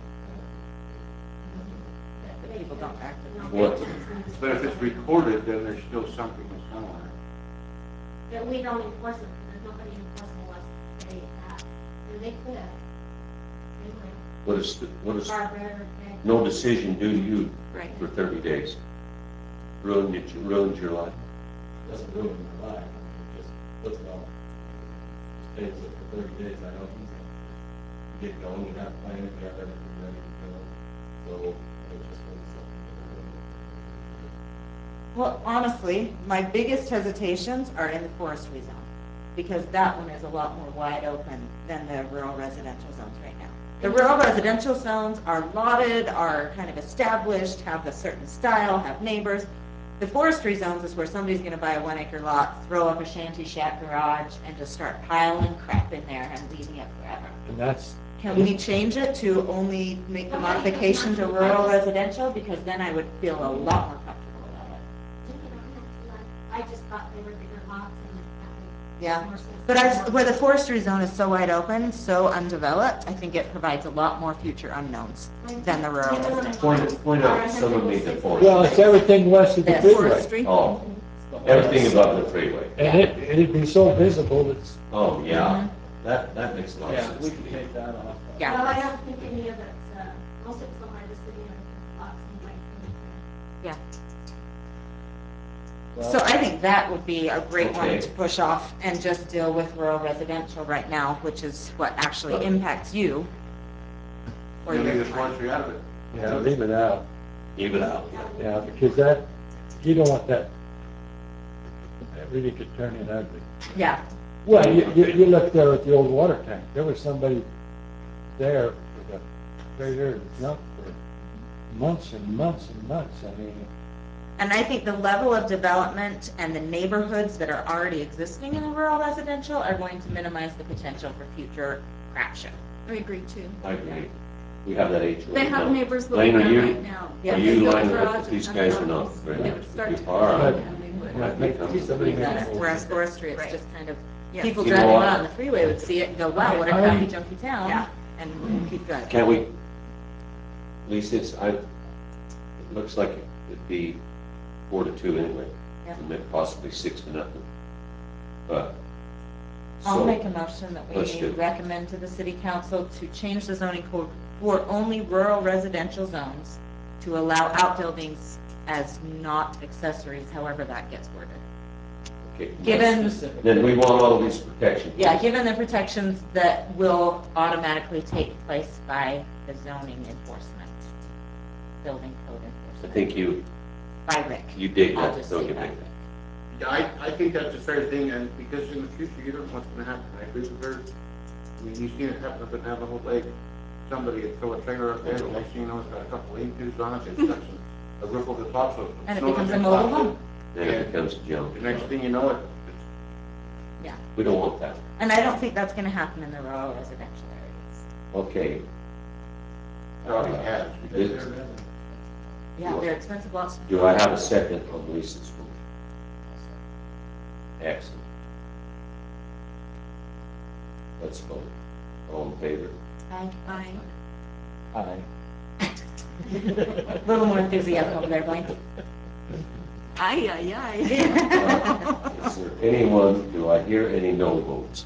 That People don't actively- What? but if it's recorded, then there's still something somewhere. That we don't enforce it, because nobody enforceable us to say that, and they could have. They might. What is, what is, Barbara, okay. no decision due to you Right. for thirty days? Ruined it, ruined your life? it doesn't ruin your life, I mean, it just puts it on, just tables it for thirty days, I know he's gonna, you get going, you have plans, you have everything ready to go, so it just means something. Well, honestly, my biggest hesitations are in the forestry zone, because that one is a lot more wide open than the rural residential zones right now. The rural residential zones are lotted, are kind of established, have a certain style, have neighbors. The forestry zones is where somebody's gonna buy a one acre lot, throw up a shanty shack garage, and just start piling crap in there and leaving it forever. And that's, Can we change it to only make the modification to rural residential? Because then I would feel a lot more comfortable about it. You don't have to, like, I just thought they were bigger lots and that made Yeah, more sense. but I, where the forestry zone is so wide open, so undeveloped, I think it provides a lot more future unknowns than the rural residential. Point, point out, someone made the point. well, it's everything west of the Yes. freeway. Forestry. Oh, everything above the freeway. And it, it'd be so visible, it's, Oh, yeah, that, that makes a lot of Yeah, sense we to can me. take that off. Well, I Yeah, don't think any of it's, uh, most of it's owned by the city or lots and like. yeah. So I think that would be a great one Okay. to push off and just deal with rural residential right now, which is what actually impacts you. Or You your leave the client. forestry out of it. yeah, leave it out. Leave it out. Yeah, because that, you don't want that, that really could turn in ugly. Yeah, Well, you, you, you look there at the old water tank, there was somebody there with a trailer and junk for months and months and months, I mean, and I think the level of development and the neighborhoods that are already existing in the rural residential are going to minimize the potential for future crap show. I agree too. I agree. We have that H O A. They have now. neighbors Lane, living are there you- right now. Yeah. Are They you built lining up garage with these and guys or have not? houses. Brenda? They would start You to are. come and they would. Might become Somebody something. makes- Whereas forestry, it's Right. just kind of, Yeah. people You know driving what? around the freeway would see it and go, wow, what a I- crappy junky town. Yeah. And keep driving. Can we, Lisa, it's, I, it looks like it'd be four to two anyway. Yeah. And then possibly six to nothing. But. I'll so- make a motion that Let's we do it. recommend to the city council to change the zoning code for only rural residential zones to allow outbuildings as not accessories, however that gets worded. Okay. Given, Then we want all these protections. yeah, given the protections that will automatically take place by the zoning enforcement, building code I enforcement, think you, by Rick. you dig I'll that, just don't say you, that. Rick? Yeah, I, I think that's a fair thing, and because in the future, you don't know what's gonna happen, I agree with her. I mean, you've seen it happen up in Navajo Lake, somebody had throw a trailer up there, next thing you know, it's got a couple lean-tos on it, it's got some, a roof over the top, so. And it snow becomes a doesn't mobile collapse it. home. Then it becomes junk. The next thing you know, it, it's, Yeah, We don't want that. and I don't think that's gonna happen in the rural residential areas. Okay. it already has. Is- Yeah, they're expensive lots. Do I have a second on Lisa's motion? Excellent. Let's vote. All in favor? Aye. I, I, A little more enthusiasm over there, Blaine. aye, aye, aye. Is there anyone, do I hear any no votes?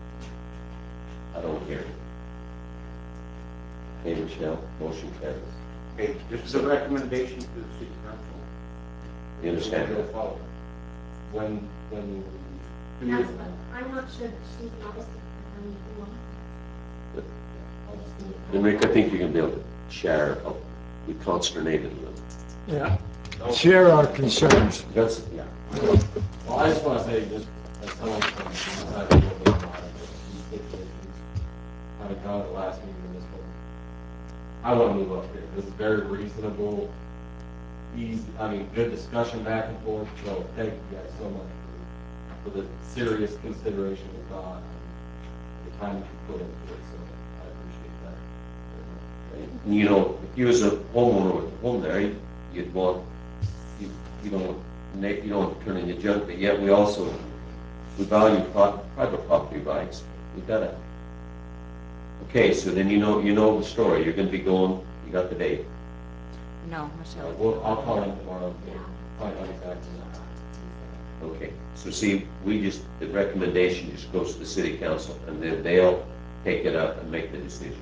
I don't hear it. Okay, Michelle, motion carries. Okay, this is a recommendation to the city council. You understand We'll that? follow it. When, when, Two years That's from what, now. I'm not sure that she's noticed it, but then you will. I'll just do it. And Rick, I think you can be able to share, oh, we consternated a little. yeah, share our concerns. That's, yeah. Well, I just want to say, just as someone from inside the building, these situations, having gone to the last meeting in this one, I want to move up here. This is very reasonable, easy, I mean, good discussion back and forth, so thank you guys so much for, for the serious consideration and thought, and the time you put into it, so I appreciate that very much. You know, if you was a homeowner with a home there, you'd want, you, you don't, want na- you don't want to turn into junk, but yet we also, we value pri- private property rights. We gotta, Okay, so then you know, you know the story. You're gonna be going, you got the date. No, Uh, Michelle. Well, I'll call him tomorrow, find out exactly. Okay, so see, we just, the recommendation just goes to the city council, and then they'll take it up and make the decision.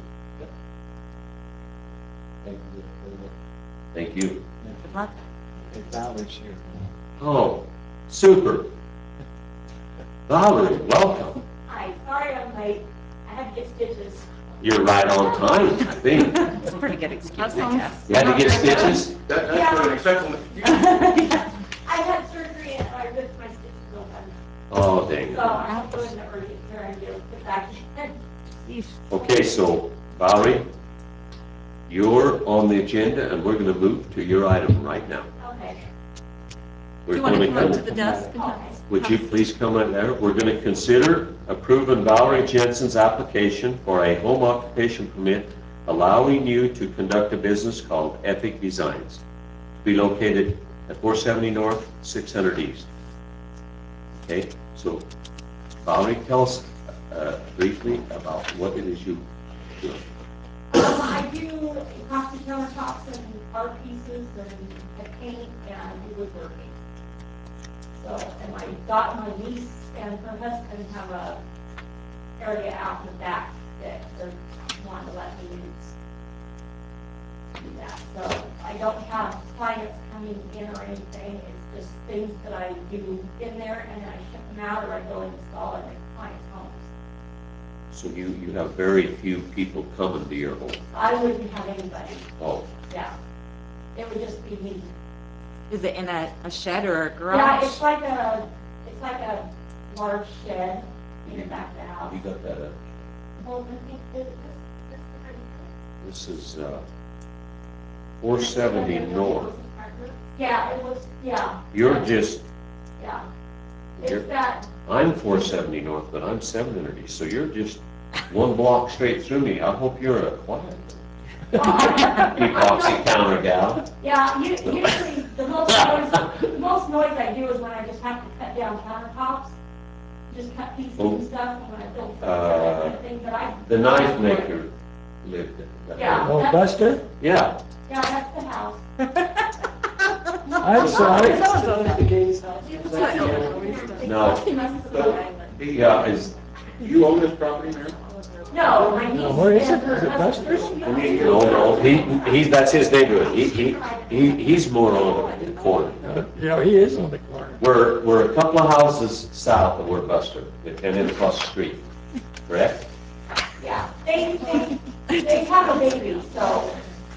Thank you very much. Thank you. Good luck. Hey, Valerie's here. Oh, super. Valerie, welcome. Hi, sorry I'm late. I had to get stitches. You're right on time, I think. It's a pretty good excuse, I guess. You had to get stitches? That, that's what an exception. I had surgery and I ripped my stitches open. Oh, dang. So I have to go in the urgent care and get it back in. Okay, so Valerie, you're on the agenda, and we're gonna move to your item right now. Okay. Do We're you want to gonna come up go- to the desk? and tell Okay. us? Would you please come right there? We're going to consider approving Valerie Jensen's application for a home occupation permit allowing you to conduct a business called Epic Designs, to be located at four seventy North, six hundred East. Okay, so Valerie, tell us uh, briefly about what it is you do. Um, I do epoxy countertops and art pieces and I paint and I do woodworking. So, and my daughter, my niece and her husband have a area out in the back that they're wanting to let me use. Do that. So I don't have clients coming in or anything. It's just things that I do in there and then I ship them out or I go install in the clients' homes. So you, you have very few people coming to your home. I wouldn't have anybody, Oh, yeah. It would just be me. Is it in a, a shed or a Yeah, garage? it's like a, it's like a large shed in the back of the house. you got that, uh, Well, I think this, this, this, this is uh, four seventy North. Yeah, it was, yeah. You're just, Yeah. You're- It's that, I'm four seventy North, but I'm seven hundred East, so you're just one block straight through me. I hope you're a quiet epoxy counter gal. yeah, u- usually the most noise, the most noise I do is when I just have to cut down countertops. Just cut pieces Oh. and stuff, and when I build furniture, Uh, that kind of thing, but I. The knife maker lived at. Yeah. Oh, Buster? Yeah, Yeah, that's the house. I'm sorry. no, He must have been lying. yeah, is, You own this property, Mary? No, my niece. No, where is and it? her Is it husband- Buster's? no, no, he, he's, that's his neighborhood. He, he, he, he's more on the corner. You know, he is on the corner. We're, we're a couple of houses south of where Buster, and then across the street, correct? Yeah, they, they, they have a baby, so,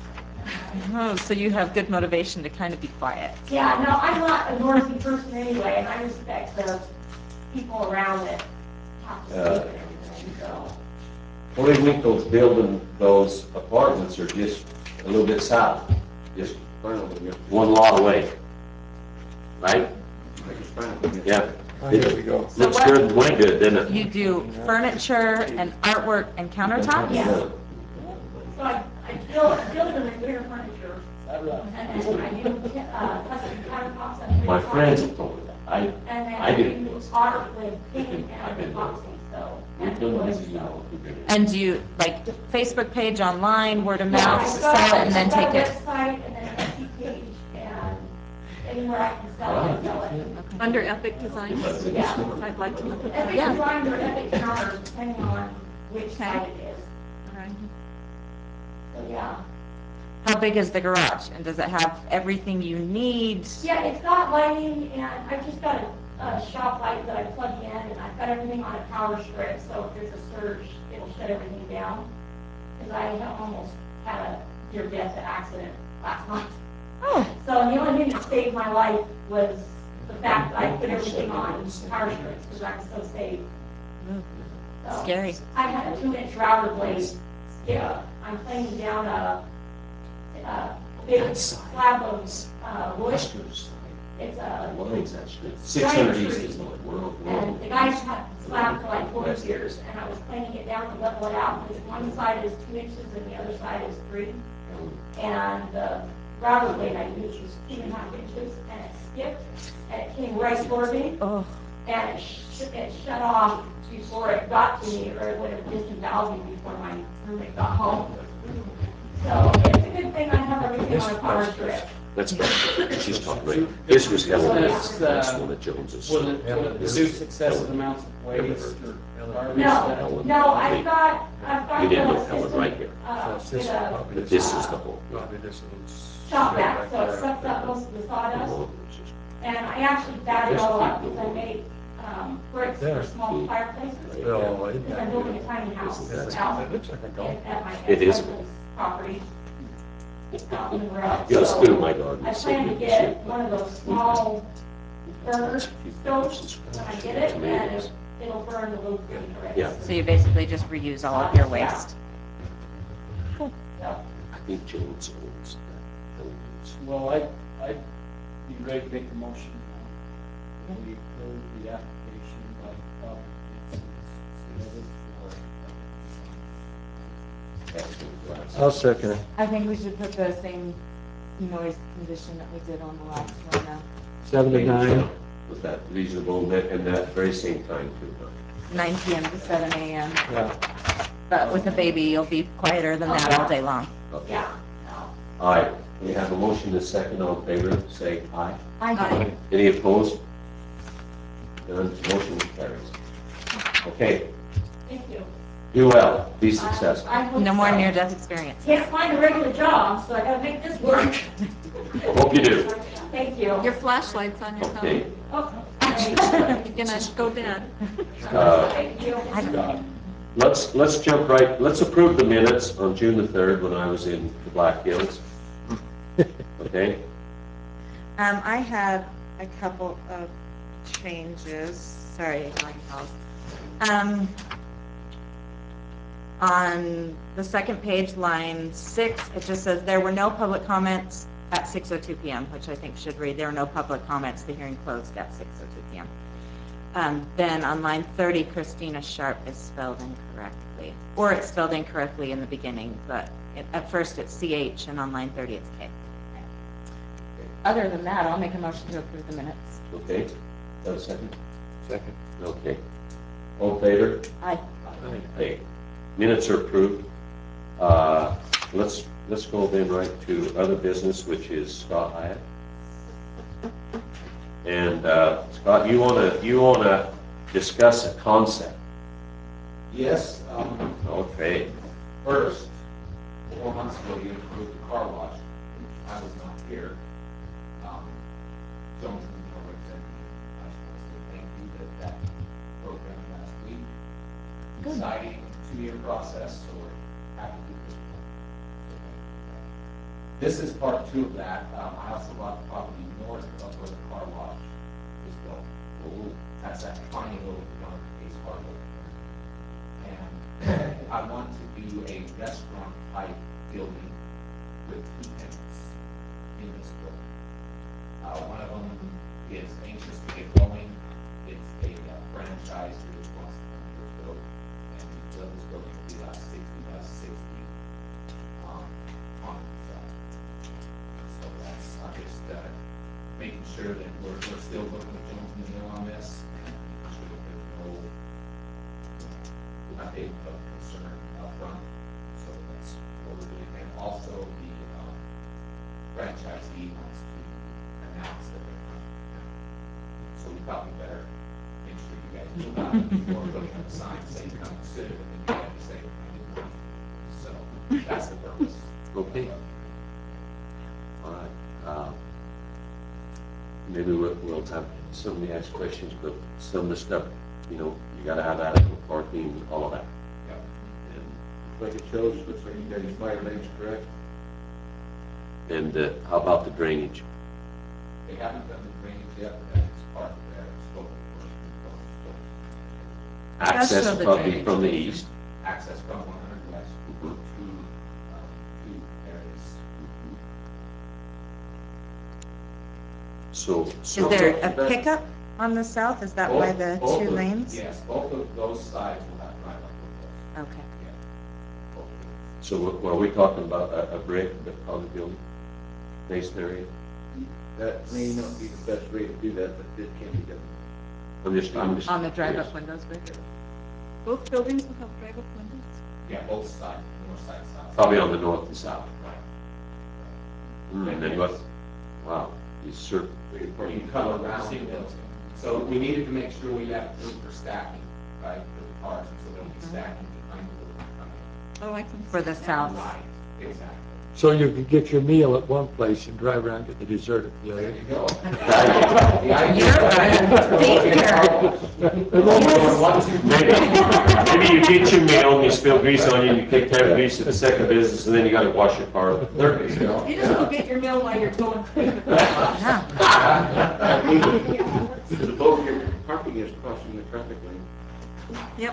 Oh, so you have good motivation to kind of be quiet. yeah, no, I'm not a noisy person anyway, and I respect the people around that have to sleep and everything, so. Holy Winkle's building those apartments are just a little bit south, just one lot away. Right? Yeah. Oh, here we go. So Looks what- good and went good, didn't it? You do furniture and artwork and countertops? Yeah. So I, I build, build them in winter furniture, and then I do, uh, custom countertops and. My friends have told me that. I, And then I I didn't. do art with paint I've been and there. epoxy, so. We've and done wood, this, you so. know, we've been- And do you, like, Facebook page, online, word of Yeah, mouth, I've sell got- it and then I've got take a it? website and then an Etsy page and anywhere I can sell it, I sell it. Under Epic Designs? Yeah. I'd like to look at Epic that. designs or epic counters, depending on which side it is. All right. So, yeah. How big is the garage? And does it have everything you need? Yeah, it's got lighting and I've just got a, a shop light that I plug in and I've got everything on a power strip, so if there's a surge, it'll shut everything down. Because I have almost had a near death accident last month. Oh, So the only thing that saved my life was the fact that I put everything on power strips because I'm so safe. So, scary. I had a two inch router blade skip. I'm planing down a, a big slab of, uh, wood. Buster's, It's a, lines that street. Six hundred East is the world. and the guys had slab for like four years and I was planing it down to level it out because one side is two inches and the other side is three. And the router blade I used was two and a half inches and it skipped and it came right for me. Oh, and it, sh- it shut off before it got to me, or it would have disemboweled me before my roommate got home. So it's a good thing I have everything on a power trip. That's right. She's talking right. This was Helen, That's, that's uh, one of Jones's. Will it, will it reduce excessive amounts of waste or garbage? No, no, I've got, I've got. You didn't the know Helen right here. Uh, So it's get a But this is the whole. Probably this little. shop vac, so it sucks up most of the sawdust. And I actually bagged it all up because I made, um, bricks for small fireplaces. Well, it- Because I'm building a tiny house That's- out It looks like a in- golf. at my It is. ex-husband's property. Out in the garage. You gotta So spoon my garden. I plan to get one of those small burner stoves when I get it, and it- it'll burn the little green bricks. Yeah. So you basically just reuse all of your waste. So, I think Jones owns that. Jones. Well, I, I'd be ready to make a motion now. That we approve the application by Bob Gibson submitted for. I'll second it. I think we should put the same noise condition that we did on the last one now. Seven to nine. Was that reasonable, and that, and that very same time too, huh? nine P M to seven A M. Yeah. But with a baby, you'll be quieter than that all day long. Okay. yeah, no. All right, we have a motion to second, all in favor, say aye. I Any opposed? None, motion carries. Okay, Thank you. do well, be successful. I hope No more so. near-death experience. Can't find a regular job, so I gotta make this work. Hope you do. Thank you. Your flashlight's on your Okay. phone. Oh, You're gonna go dead. Uh, thank you. Let's, let's jump right, let's approve the minutes on June the third when I was in the Black Hills. Okay? Um, I had a couple of changes, sorry, ignoring calls. Um, on the second page, line six, it just says, there were no public comments at six oh two P M, which I think should read, there were no public comments, the hearing closed at six oh two P M Um, then on line thirty, Christina Sharp is spelled incorrectly, or it's spelled incorrectly in the beginning, but it, at first it's C H, and on line thirty it's K. Other than that, I'll make a motion to approve the minutes. Okay, have a second? Second. Okay. All in favor? Aye. Aye. Minutes are approved. Uh, let's, let's go then right to other business, which is Scott Hyatt. And, uh, Scott, you wanna, you wanna discuss a concept? Yes, um, Okay. first, four months ago, you approved the car wash. I was not here. Um, Jones and your representative, I just want to say thank you that that program last week. Exciting two-year process, so we're happy with this one. So thank you for that. This is part two of that. Um, I also bought the property north of where the car wash is built. That's that tiny little front Ace Hardware. And I want to do a restaurant type building with two tenants in this building. Uh, one of them is anxious to get going. It's a uh, franchise who just wants to come to this building. And we feel this building will be about sixty by sixty, um, on the side. So that's, I'm just, uh, making sure that we're, we're still looking at Jones and Neal on this, and making sure that there's no, nothing of concern up front. So that's what we're doing. And also the, um, franchisee wants to announce that they're coming to town. So we thought we better make sure you guys know about it before putting up a sign saying come soon, and then you have to say, I didn't come. So that's the purpose. Okay. All right. Uh, Maybe we'll, we'll have somebody ask questions, but some of the stuff, you know, you gotta have adequate parking, all of that. Yeah. And Like it shows, it looks like you got your fire lanes correct. And uh, how about the drainage? They haven't done the drainage yet, but that's part of their scope of work. does Access show the probably drainage. from the east. Access from one hundred west to, um, two areas. So, Is so there a pickup on the south? Is that why the Both- both two of- lanes? Yes, both of those sides will have drive up with us. Okay. Yeah. Both of those. So what- are we talking about a, a brick on the building, masonry? That may not be the best way to do that, but it can be done. I'm just, I'm just. On the drive-up curious. windows, right? Both buildings will have drive-up windows. Yeah, both sides, north side, south. side. Probably on the north and south. Right. Hmm, And then what, wow, you sure, You come around it. So we needed to make sure we left room for stacking, right, for the cars, and so they'll be stacking behind the building coming. Oh, I can. For the see that. south. Right, exactly. So you can get your meal at one place and drive around, get the dessert at the There other. you go. That The idea- maybe, maybe you get your meal and you spill grease on you, and you take care of grease at the second business, and then you gotta wash your car. There you go. You just go get your meal while you're going. Yeah. The both your parking is crossing the traffic lane Yep.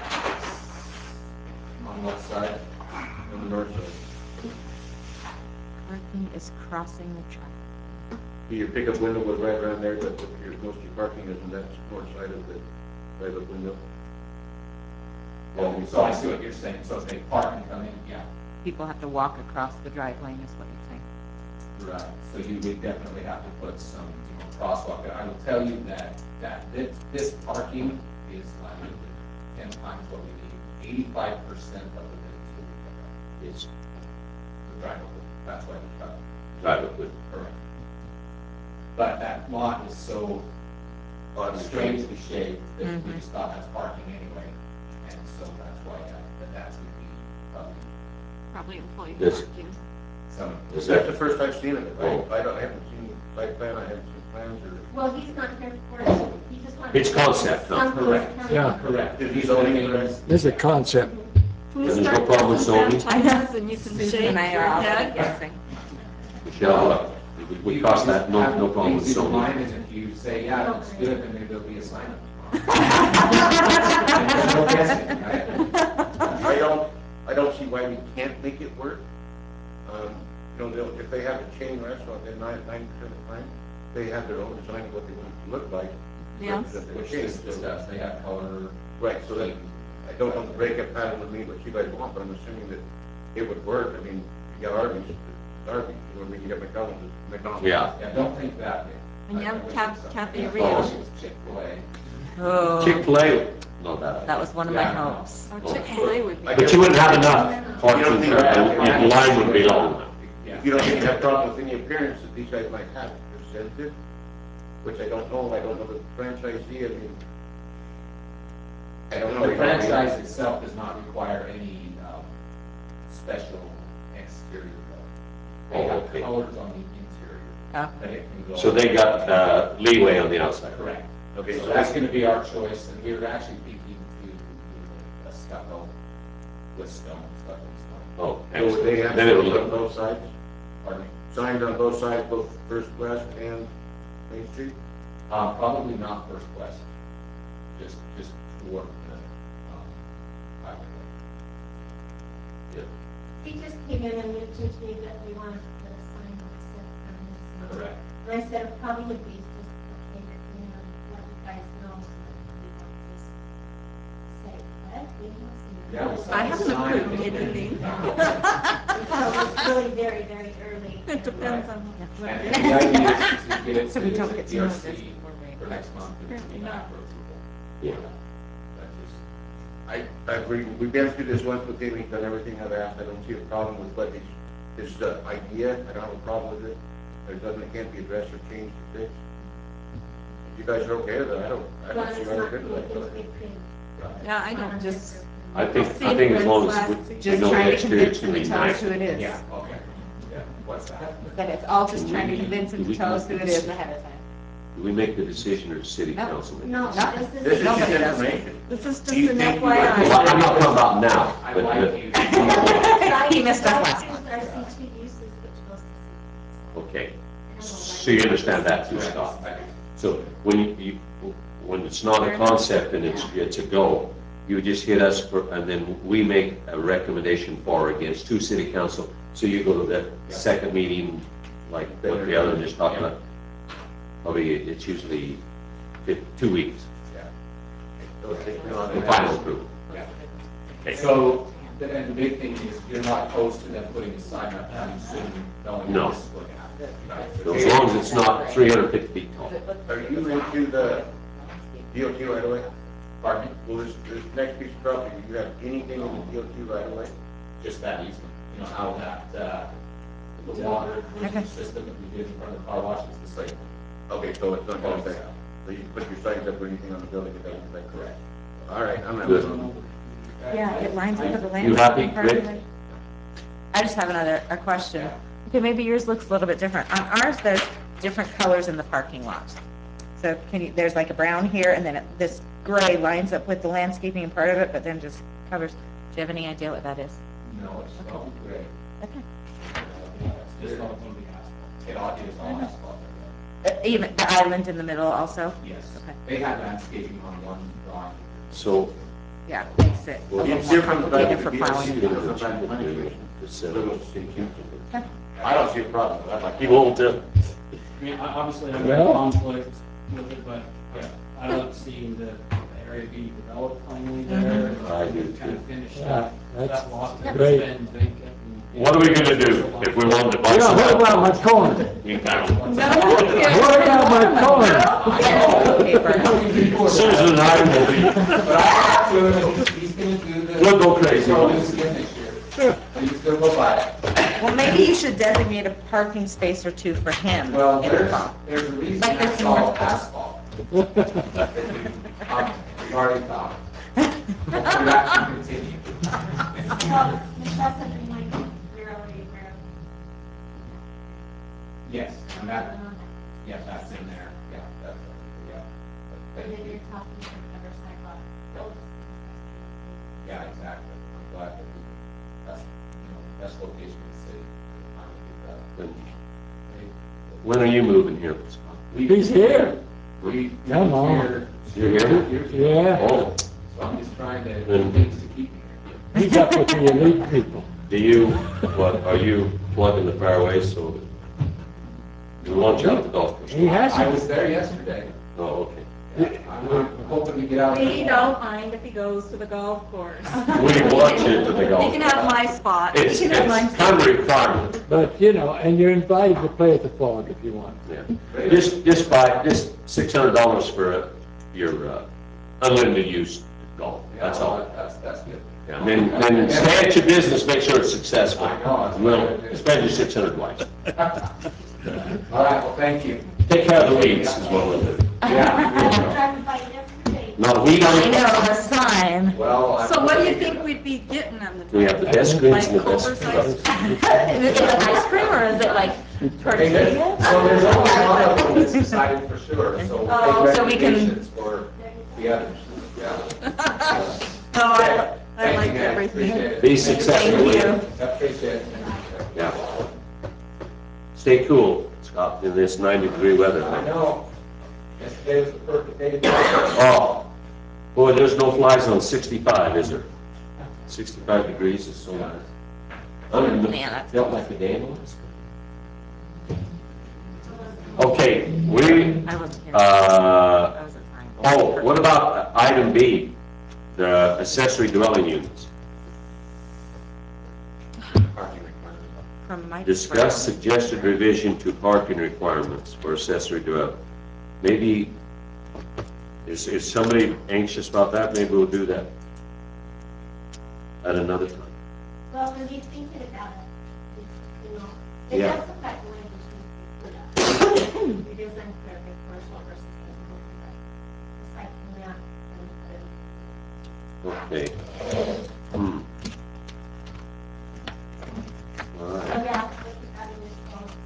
On what side? on the north side. Parking is crossing the track. Your pickup window was right around there, but your, most of your parking is on that north side of the drive-up window. Oh, so I see what you're saying, so if they park and come in, yeah. People have to walk across the drive lane is what you're saying. Right, so you would definitely have to put some, you know, crosswalk there. I will tell you that, that this, this parking is like ten times what we need. Eighty-five percent of the business will be pickup. It's The driveway, that's why the truck. drive up with. Correct. But that lot is so uh, strangely shaped that we Mhm. just thought that's parking anyway. And so that's why, uh, that that's would be, um, Probably employee Yes. parking. some. Is That's that, the first I've seen of it. Oh. I, I don't, I haven't seen the site plan, I haven't seen plans or. Well, he's not here for it, he just wanted. It's concept, no? Something's Correct. coming. Yeah. Correct. Is he zoning correct? This is a concept. Can we There's no start problem with with some zoning? franchises and you can Susan shake and I your are already head? guessing. Michelle, uh, we- we cross that, no, no problem with Things in mind, zoning. and if you say, yeah, it looks good, then maybe there'll be a sign up. There's no guessing, right? I don't, I don't see why we can't make it work. Um, you know, they'll, if they have a chain restaurant, then nine, ninety percent of the time, they have their own design of what they want it to look like. Yes. Represent their Which chain. is discussed, they have color. Right, so that, I don't want to break up pattern with me what you guys want, but I'm assuming that it would work. I mean, you got Arby's, Arby's, you know, I mean, you got McDonald's, McDonald's. Yeah. Yeah, don't think that way. And you I- I have wish Ca- it was something. Cafeteria. I wish it was Chick-fil-A. Oh, Chick-fil-A, not bad. that was one of my Yeah. hopes. Oh, Chick-fil-A would be. But you wouldn't have enough parking, for- and the line would be long. Yeah. If you don't think you have problem with any appearance that these guys might have presented, which I don't know, I don't know the franchisee, I mean, I don't know. The franchise itself does not require any, um, special exterior. They Oh, have okay. colors on the interior Oh. that it can go. So they got uh, leeway on the outside. Correct. Okay, So so that's that's, gonna be our choice, and we were actually thinking to do a stucco with stone, stucco stone. Oh, so would they have then it would signs on look, both sides? Pardon me? Signs on both sides, both First West and Main Street? Um, probably not First West, just, just toward the, um, highway. yeah. He just came in and mentioned to me that we wanted to put a sign that said permanent. Correct. And I said it probably would be just okay to, you know, let you guys know so that we don't just say, what, we don't see. Yeah, we I haven't Sign. approved anything. So it's really very, very early. It depends on And what. and the idea is to get it So we don't to get the to know D R C this before we- for next month, and Apparently come not. back for approval. Yeah. That just, I, I agree, we've been through this once with him, he's done everything I've asked, I don't see a problem with what his, his uh, idea, I don't have a problem with it. There's nothing that can't be addressed or changed or fixed. If you guys are okay with it, I don't, I Well, don't see it's why we're not good with making that. a big thing. Yeah, I don't just. I think, I think as long as we- we Just know the trying to exterior's convince gonna him be to tell us nice. who it is. yeah, okay. Yeah, what's that? That it's all just trying to convince him Do to we tell us who make it the is ahead of time. Do we make the decision or the city No. council? make it? No, No. this This is. is just Nobody does. information. This is just Do you an think you F Y I. Well, I'm not talking about now, I but, like but, you. He missed us last month. I see two uses which goes to. okay. So you understand that too, Scott? I do. So when you, you- when it's not a concept and it's, it's a go, you just hit us for, and then we make a recommendation for or against to city council. So you go to the second meeting, like what the other just talked about. Probably, it's usually fif- two weeks, Yeah. So it takes me on the to final approval. Yeah. Okay. So, the- and the big thing is, you're not opposed to them putting a sign up, having soon, knowing No. this is what happens. So as long as it's not three hundred fifty feet tall. Are you into the, D O T right away? Parking, well, this, this next piece of property, do you have anything in the D O T right away? Just that easement, you know, how that, uh, the water Okay. system that we did in front of the car wash is the same. Okay, so it's not gonna affect, so you can put your signs up or anything on the building, it doesn't affect. Correct. All right, I'm not. Good. Yeah, it lines up with the You happy, landscaping. Rick? I just have another, a question. Okay, maybe yours looks a little bit different. On ours, there's different colors in the parking lot. So can you, there's like a brown here, and then it- this gray lines up with the landscaping and part of it, but then just covers. Do you have any idea what that is? No, it's all great. Okay. It's just all gonna be asphalt. It all, it is all asphalt. Uh, Even the island in the middle also? Yes. Okay. They had landscaping on one drawing. So, Yeah, makes it a Well, little it's more different back complicated to for the plowing. D O C. the seven, Okay. I don't see a problem with that, like. he won't, uh, I mean, I- obviously, I'm Well- in conflict with it, but yeah, I love seeing the area be developed finally there. and I do Kind of too. finish Yeah, that, that's that lot that's great. been vacant. and- what are we gonna do if we wanted to buy Yeah, some? what about my corn? You found. What about my corn? Susan and I will be, But I talked to him, and he's gonna do the. We'll go crazy. Throw this in this year. And he's gonna go buy it. Well, maybe you should designate a parking space or two for him. Well, in there's, front. there's a reason Like that's this all one. asphalt. Um, We've already thought. Hopefully that can continue. So, Miz Bessa, do you mind, we're already aware Yes, and that, of, um, yeah, that's in there, yeah, that's, yeah. But and then thank you. you're talking to other sidewalk builders. Yeah, exactly. I'm glad that we, that's, you know, best location in the city. Finally get that. When are you moving here, Scott? We- He's here. We. Come on. here- You're here? You're Yeah. Oh, So I'm just trying to, Then- things to keep me here. He's up with the elite people. do you, what, are you plugging the fairways so we want you out the golf course? He has I it. was there yesterday. Oh, okay. Yeah, I'm, I'm hoping to get out. We don't mind if he goes to the golf course. We want you to the golf. He can have my spot. It's, He can have mine it's kind of a requirement, But, you know, and you're invited to play at the fog if you want. yeah. Just, just buy, just six hundred dollars for uh, your uh, unlimited use golf, that's all. That's, that's good. Yeah, and then, then stay at your business, make sure it's successful. I know, it's- Well, spend your six hundred wisely. All right, well, thank you. Take care of the weeds is what we'll do. Yeah. I'm driving by it every day. No, we I don't. know, the sign. Well. I'm So what do you hoping- think we'd be getting on the We have the drive? best screens and the Like best Culver's trucks. ice cream? Is it ice cream or is it like Hey, tortillas? there- So there's only one of them that's decided for sure, so we'll Oh, take so we can- recommendations for the others. Yeah. No, I, I Thank like you, guys. everything. Appreciate it. Be successful. Thank you. Appreciate it. Yeah. Stay cool, Scott, in this ninety degree weather. I know. Yesterday was the perfect day. to do it. Oh, boy, there's no flies on sixty-five, is there? sixty-five degrees is so nice. Other than, Man, that's- felt like a day was. Okay, we, I wasn't here. uh, I wasn't fine. oh, what about item B, the accessory dwelling units? Parking requirement. From Mike. Discuss Brown. suggested revision to parking requirements for accessory dwelling. Maybe, is, is somebody anxious about that? Maybe we'll do that at another time. Well, when you're thinking about it, it's, you know, it Yeah. does affect the language you put up. It is unclear if commercial versus residential, but aside from that, then, Okay. Hmm. All uh, right. so yeah, what you got in this policy.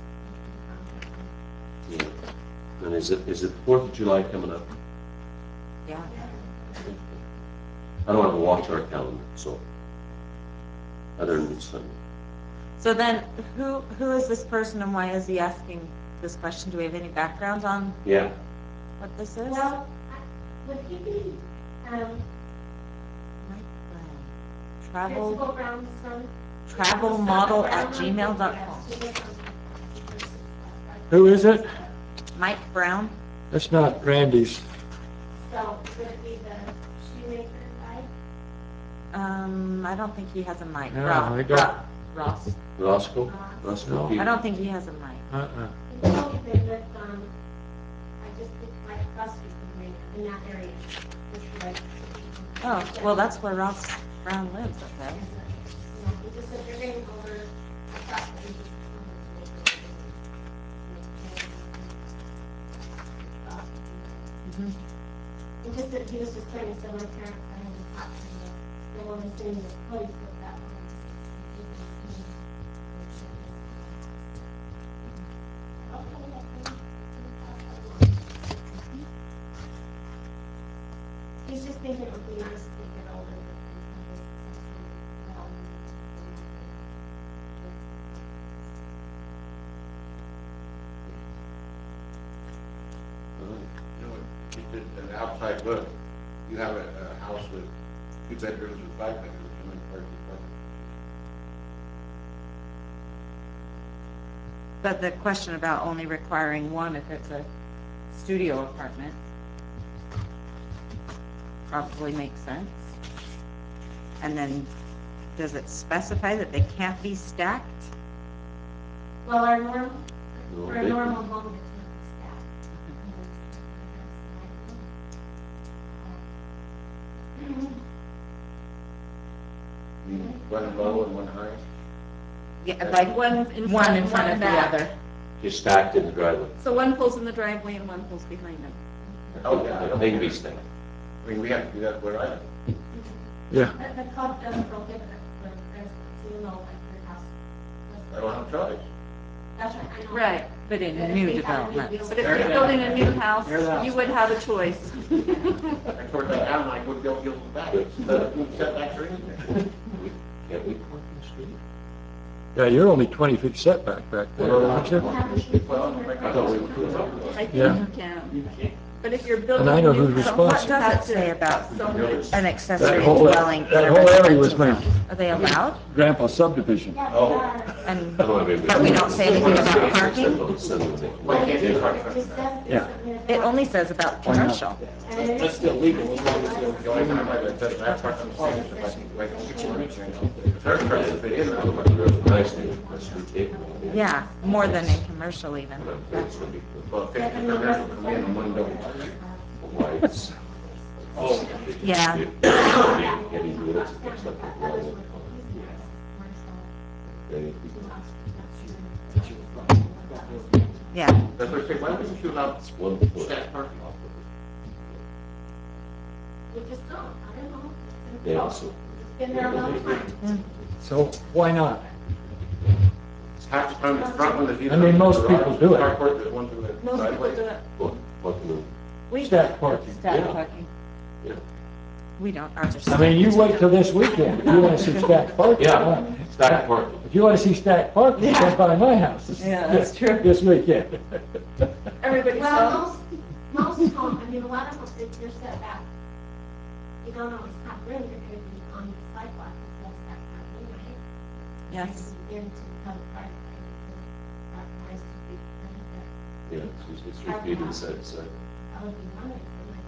Yeah. And is it, is it Fourth of July coming up? Yeah. I don't have a watch our calendar, so, other than Sunday. So then, who, who is this person and why is he asking this question? Do we have any background on Yeah. what this is? Well, I- would he be, um, Mike Brown. Travel, Principal Brown's son? travel model at gmail dot com. Who is it? Mike Brown? That's not Randy's. So would it be the shoemaker guy? Um, I don't think he has a mic. No, Ross, I don't. Ross. Roscoe? Roscoe No. I Peter. don't think he has a mic. Uh-uh. It's okay, but, um, I just think like across the street from Rainier, in that area. It's like- Oh, well, that's where Ross Brown lives, okay. Yeah, it just said you're getting over, I thought that we just. Mhm. It just that he was just trying to send my parents, I had to talk to the, the woman sitting in the place with that one. He's just thinking it would be nice if they get older. All right. You know, just an outside look, you have a, a house with two bedrooms or five bedrooms, how many parking apartments? But the question about only requiring one if it's a studio apartment probably makes sense. And then, does it specify that they can't be stacked? Well, our normal, No, for a they- normal home, it's not stacked. You mean one low and one high? Yeah, like One in one front, in front one of the back. other. Just stacked in the driveway. So one pulls in the driveway and one pulls behind them. Oh, yeah. I don't They can be think- stacked. I mean, we have to do that where I live. Yeah. The, the code doesn't prohibit it for residents, you know, like your house. I don't have a choice. That's right, I know. Right, But in But if new they have a new development. building- But if you're building a new house, you would have a choice. I tore that down, I would go build it back, instead of moving setbacks or anything. Can't we park in the street? Yeah, you're only twenty feet setback back there, aren't you? Well, like, I thought we were doing something. I think Yeah. you can. But if you're building I a know new who's house, What responsible. you does have it to- say about so much- an accessory That whole- dwelling in that a whole area was residential my- zone? Are they allowed? Grandpa's subdivision. Yeah, they Oh. are. And, I don't know, but we don't say anything about parking? Why can't you park? It just says they Yeah. submitted It that. only says about commercial. And it is- That's still legal as long as they're The only time I did that, I parked on the street, if I can, like, six inches, you know. Their trucks fit in, I don't know. Nice, that's ridiculous. Yeah, more than in commercial even. It's gonna be Well, fifty commercial come in and one don't. lights. Oh. Yeah. Heavy units, it looks like a dwelling. Okay. Yeah. That's what I say, why wouldn't you allow It's one foot. stacked parking? We just don't, I don't know. They also. It's been there a long time. So why not? Half the time the front one is either. I mean, most people do it. Carport, there's one to the Most people driveway. do it. What, what can We Stacked parking. Stack Yeah. parking. we, yeah. We don't, ours are I mean, you stacked. wait till this weekend if you want to see stacked parking. Yeah, stacked parking. If you want to see stacked parking, come by my house. this- Yeah, that's true. This weekend. Everybody Well, saw. most, most homes, I mean, a lot of them, if you're set back, you don't always have room, you're going to be on the sidewalk, if that's that parking, right? Yes. Into the public right of way, because that nice to be, Yeah, it's, it's three feet inside the side. that would be one way for my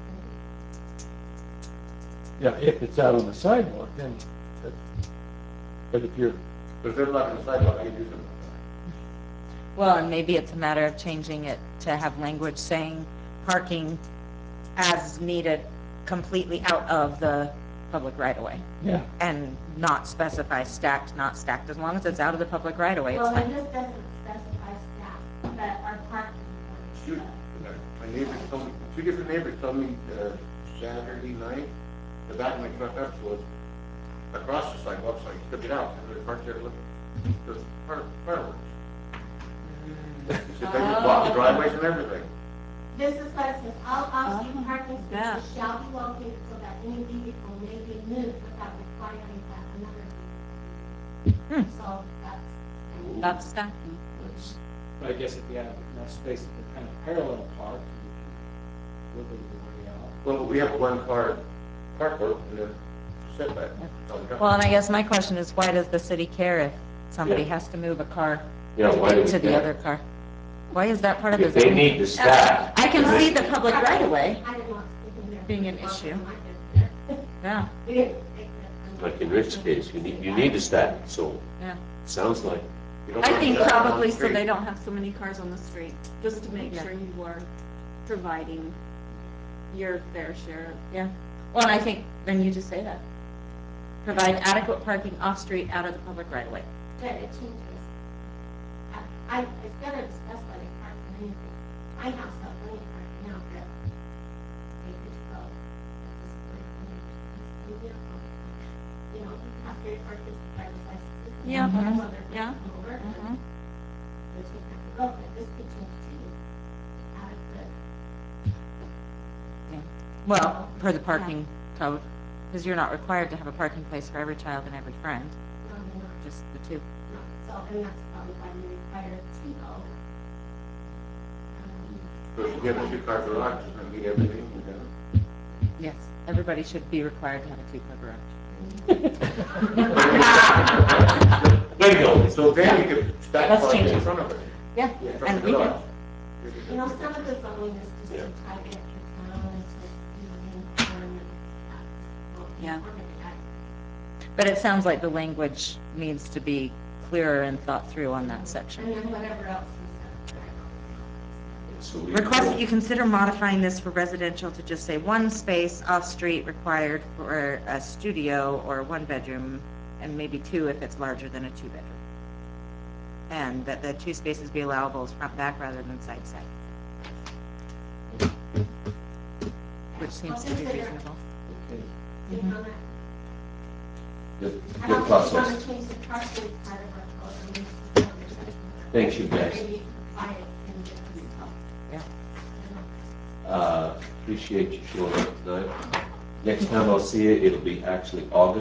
Yeah, if it's out on the sidewalk, then, that- but if you're, But if they're blocking the sidewalk, you do something. Well, and maybe it's a matter of changing it to have language saying parking as needed completely out of the public right of way. yeah. And not specify stacked, not stacked, as long as it's out of the public right of way, it's Well, and fine. this doesn't specify staff, but our parking. Shoot, my neighbors told me, two different neighbors told me, uh, Saturday night, the back of my truck up was across the sidewalk, so I took it out, and they parked there to look at the fire- fireworks. They said they would block the driveways and everything. This is what it says, all off-street Oh, parking yeah. spaces shall be located so that any vehicle may be moved without requiring that another Hmm. vehicle. So that's. That's stacking. That's, But I guess if you have enough space to kind of parallel park, you can wiggle your way out. Well, we have one car carport and a setback. Well, and I guess my question is, why does the city care if somebody Yeah. has to move a car yeah, why do we to the care? other car? Why is that part of the If they zoning? need to stack. I can see the public right of way I didn't want to in there. being an issue. We Yeah, didn't take that. Like in Rick's case, you need, you need to stack, so yeah. sounds like, You don't I want think that on the probably so street. they don't have so many cars on the street, just to make Yeah. sure you are providing your fair share. Yeah. Well, and I think, then you just say that. Provide adequate parking off-street out of the public right of way. But it changes. I, I, it's better to specify the park than anything. My house has plenty of parking now, but they could go at this point, and it's easier for them. You know, you have three or four kids with driver's licenses. and Yeah. then Mhm. other Yeah. come over, and Mhm. they just have to go, but this could change too. Adequate. Yeah. Well, per the parking code, because you're not required to have a parking place for every child and every friend, No, no, no. just the two. No, so, and that's probably why we require two though. Um, So if you get a two-car garage, it's gonna meet everything, you know? Yes, everybody should be required to have a two-car garage. Bingo. So then you could stack Let's park change in it. front of it. Yeah, from and the we can. garage. You know, some of the zoning is just to try to get the town into, you know, and that's. Yeah. But it sounds like the language needs to be clearer and thought through on that And section. then whatever else we said. So we- Request that you consider modifying this for residential to just say one space off-street required for a studio or one bedroom, and maybe two if it's larger than a two-bedroom. And that the two spaces be allowable as front back rather than side side. Which seems to be reasonable. Think on that. Good, I good don't think we want process. to change the parking part of our code. I mean, it's just another section. Thanks, you guys. Maybe you can apply it in different stuff. Yeah. You know. Uh, appreciate you showing up tonight. Next time I'll see you, it'll be actually August.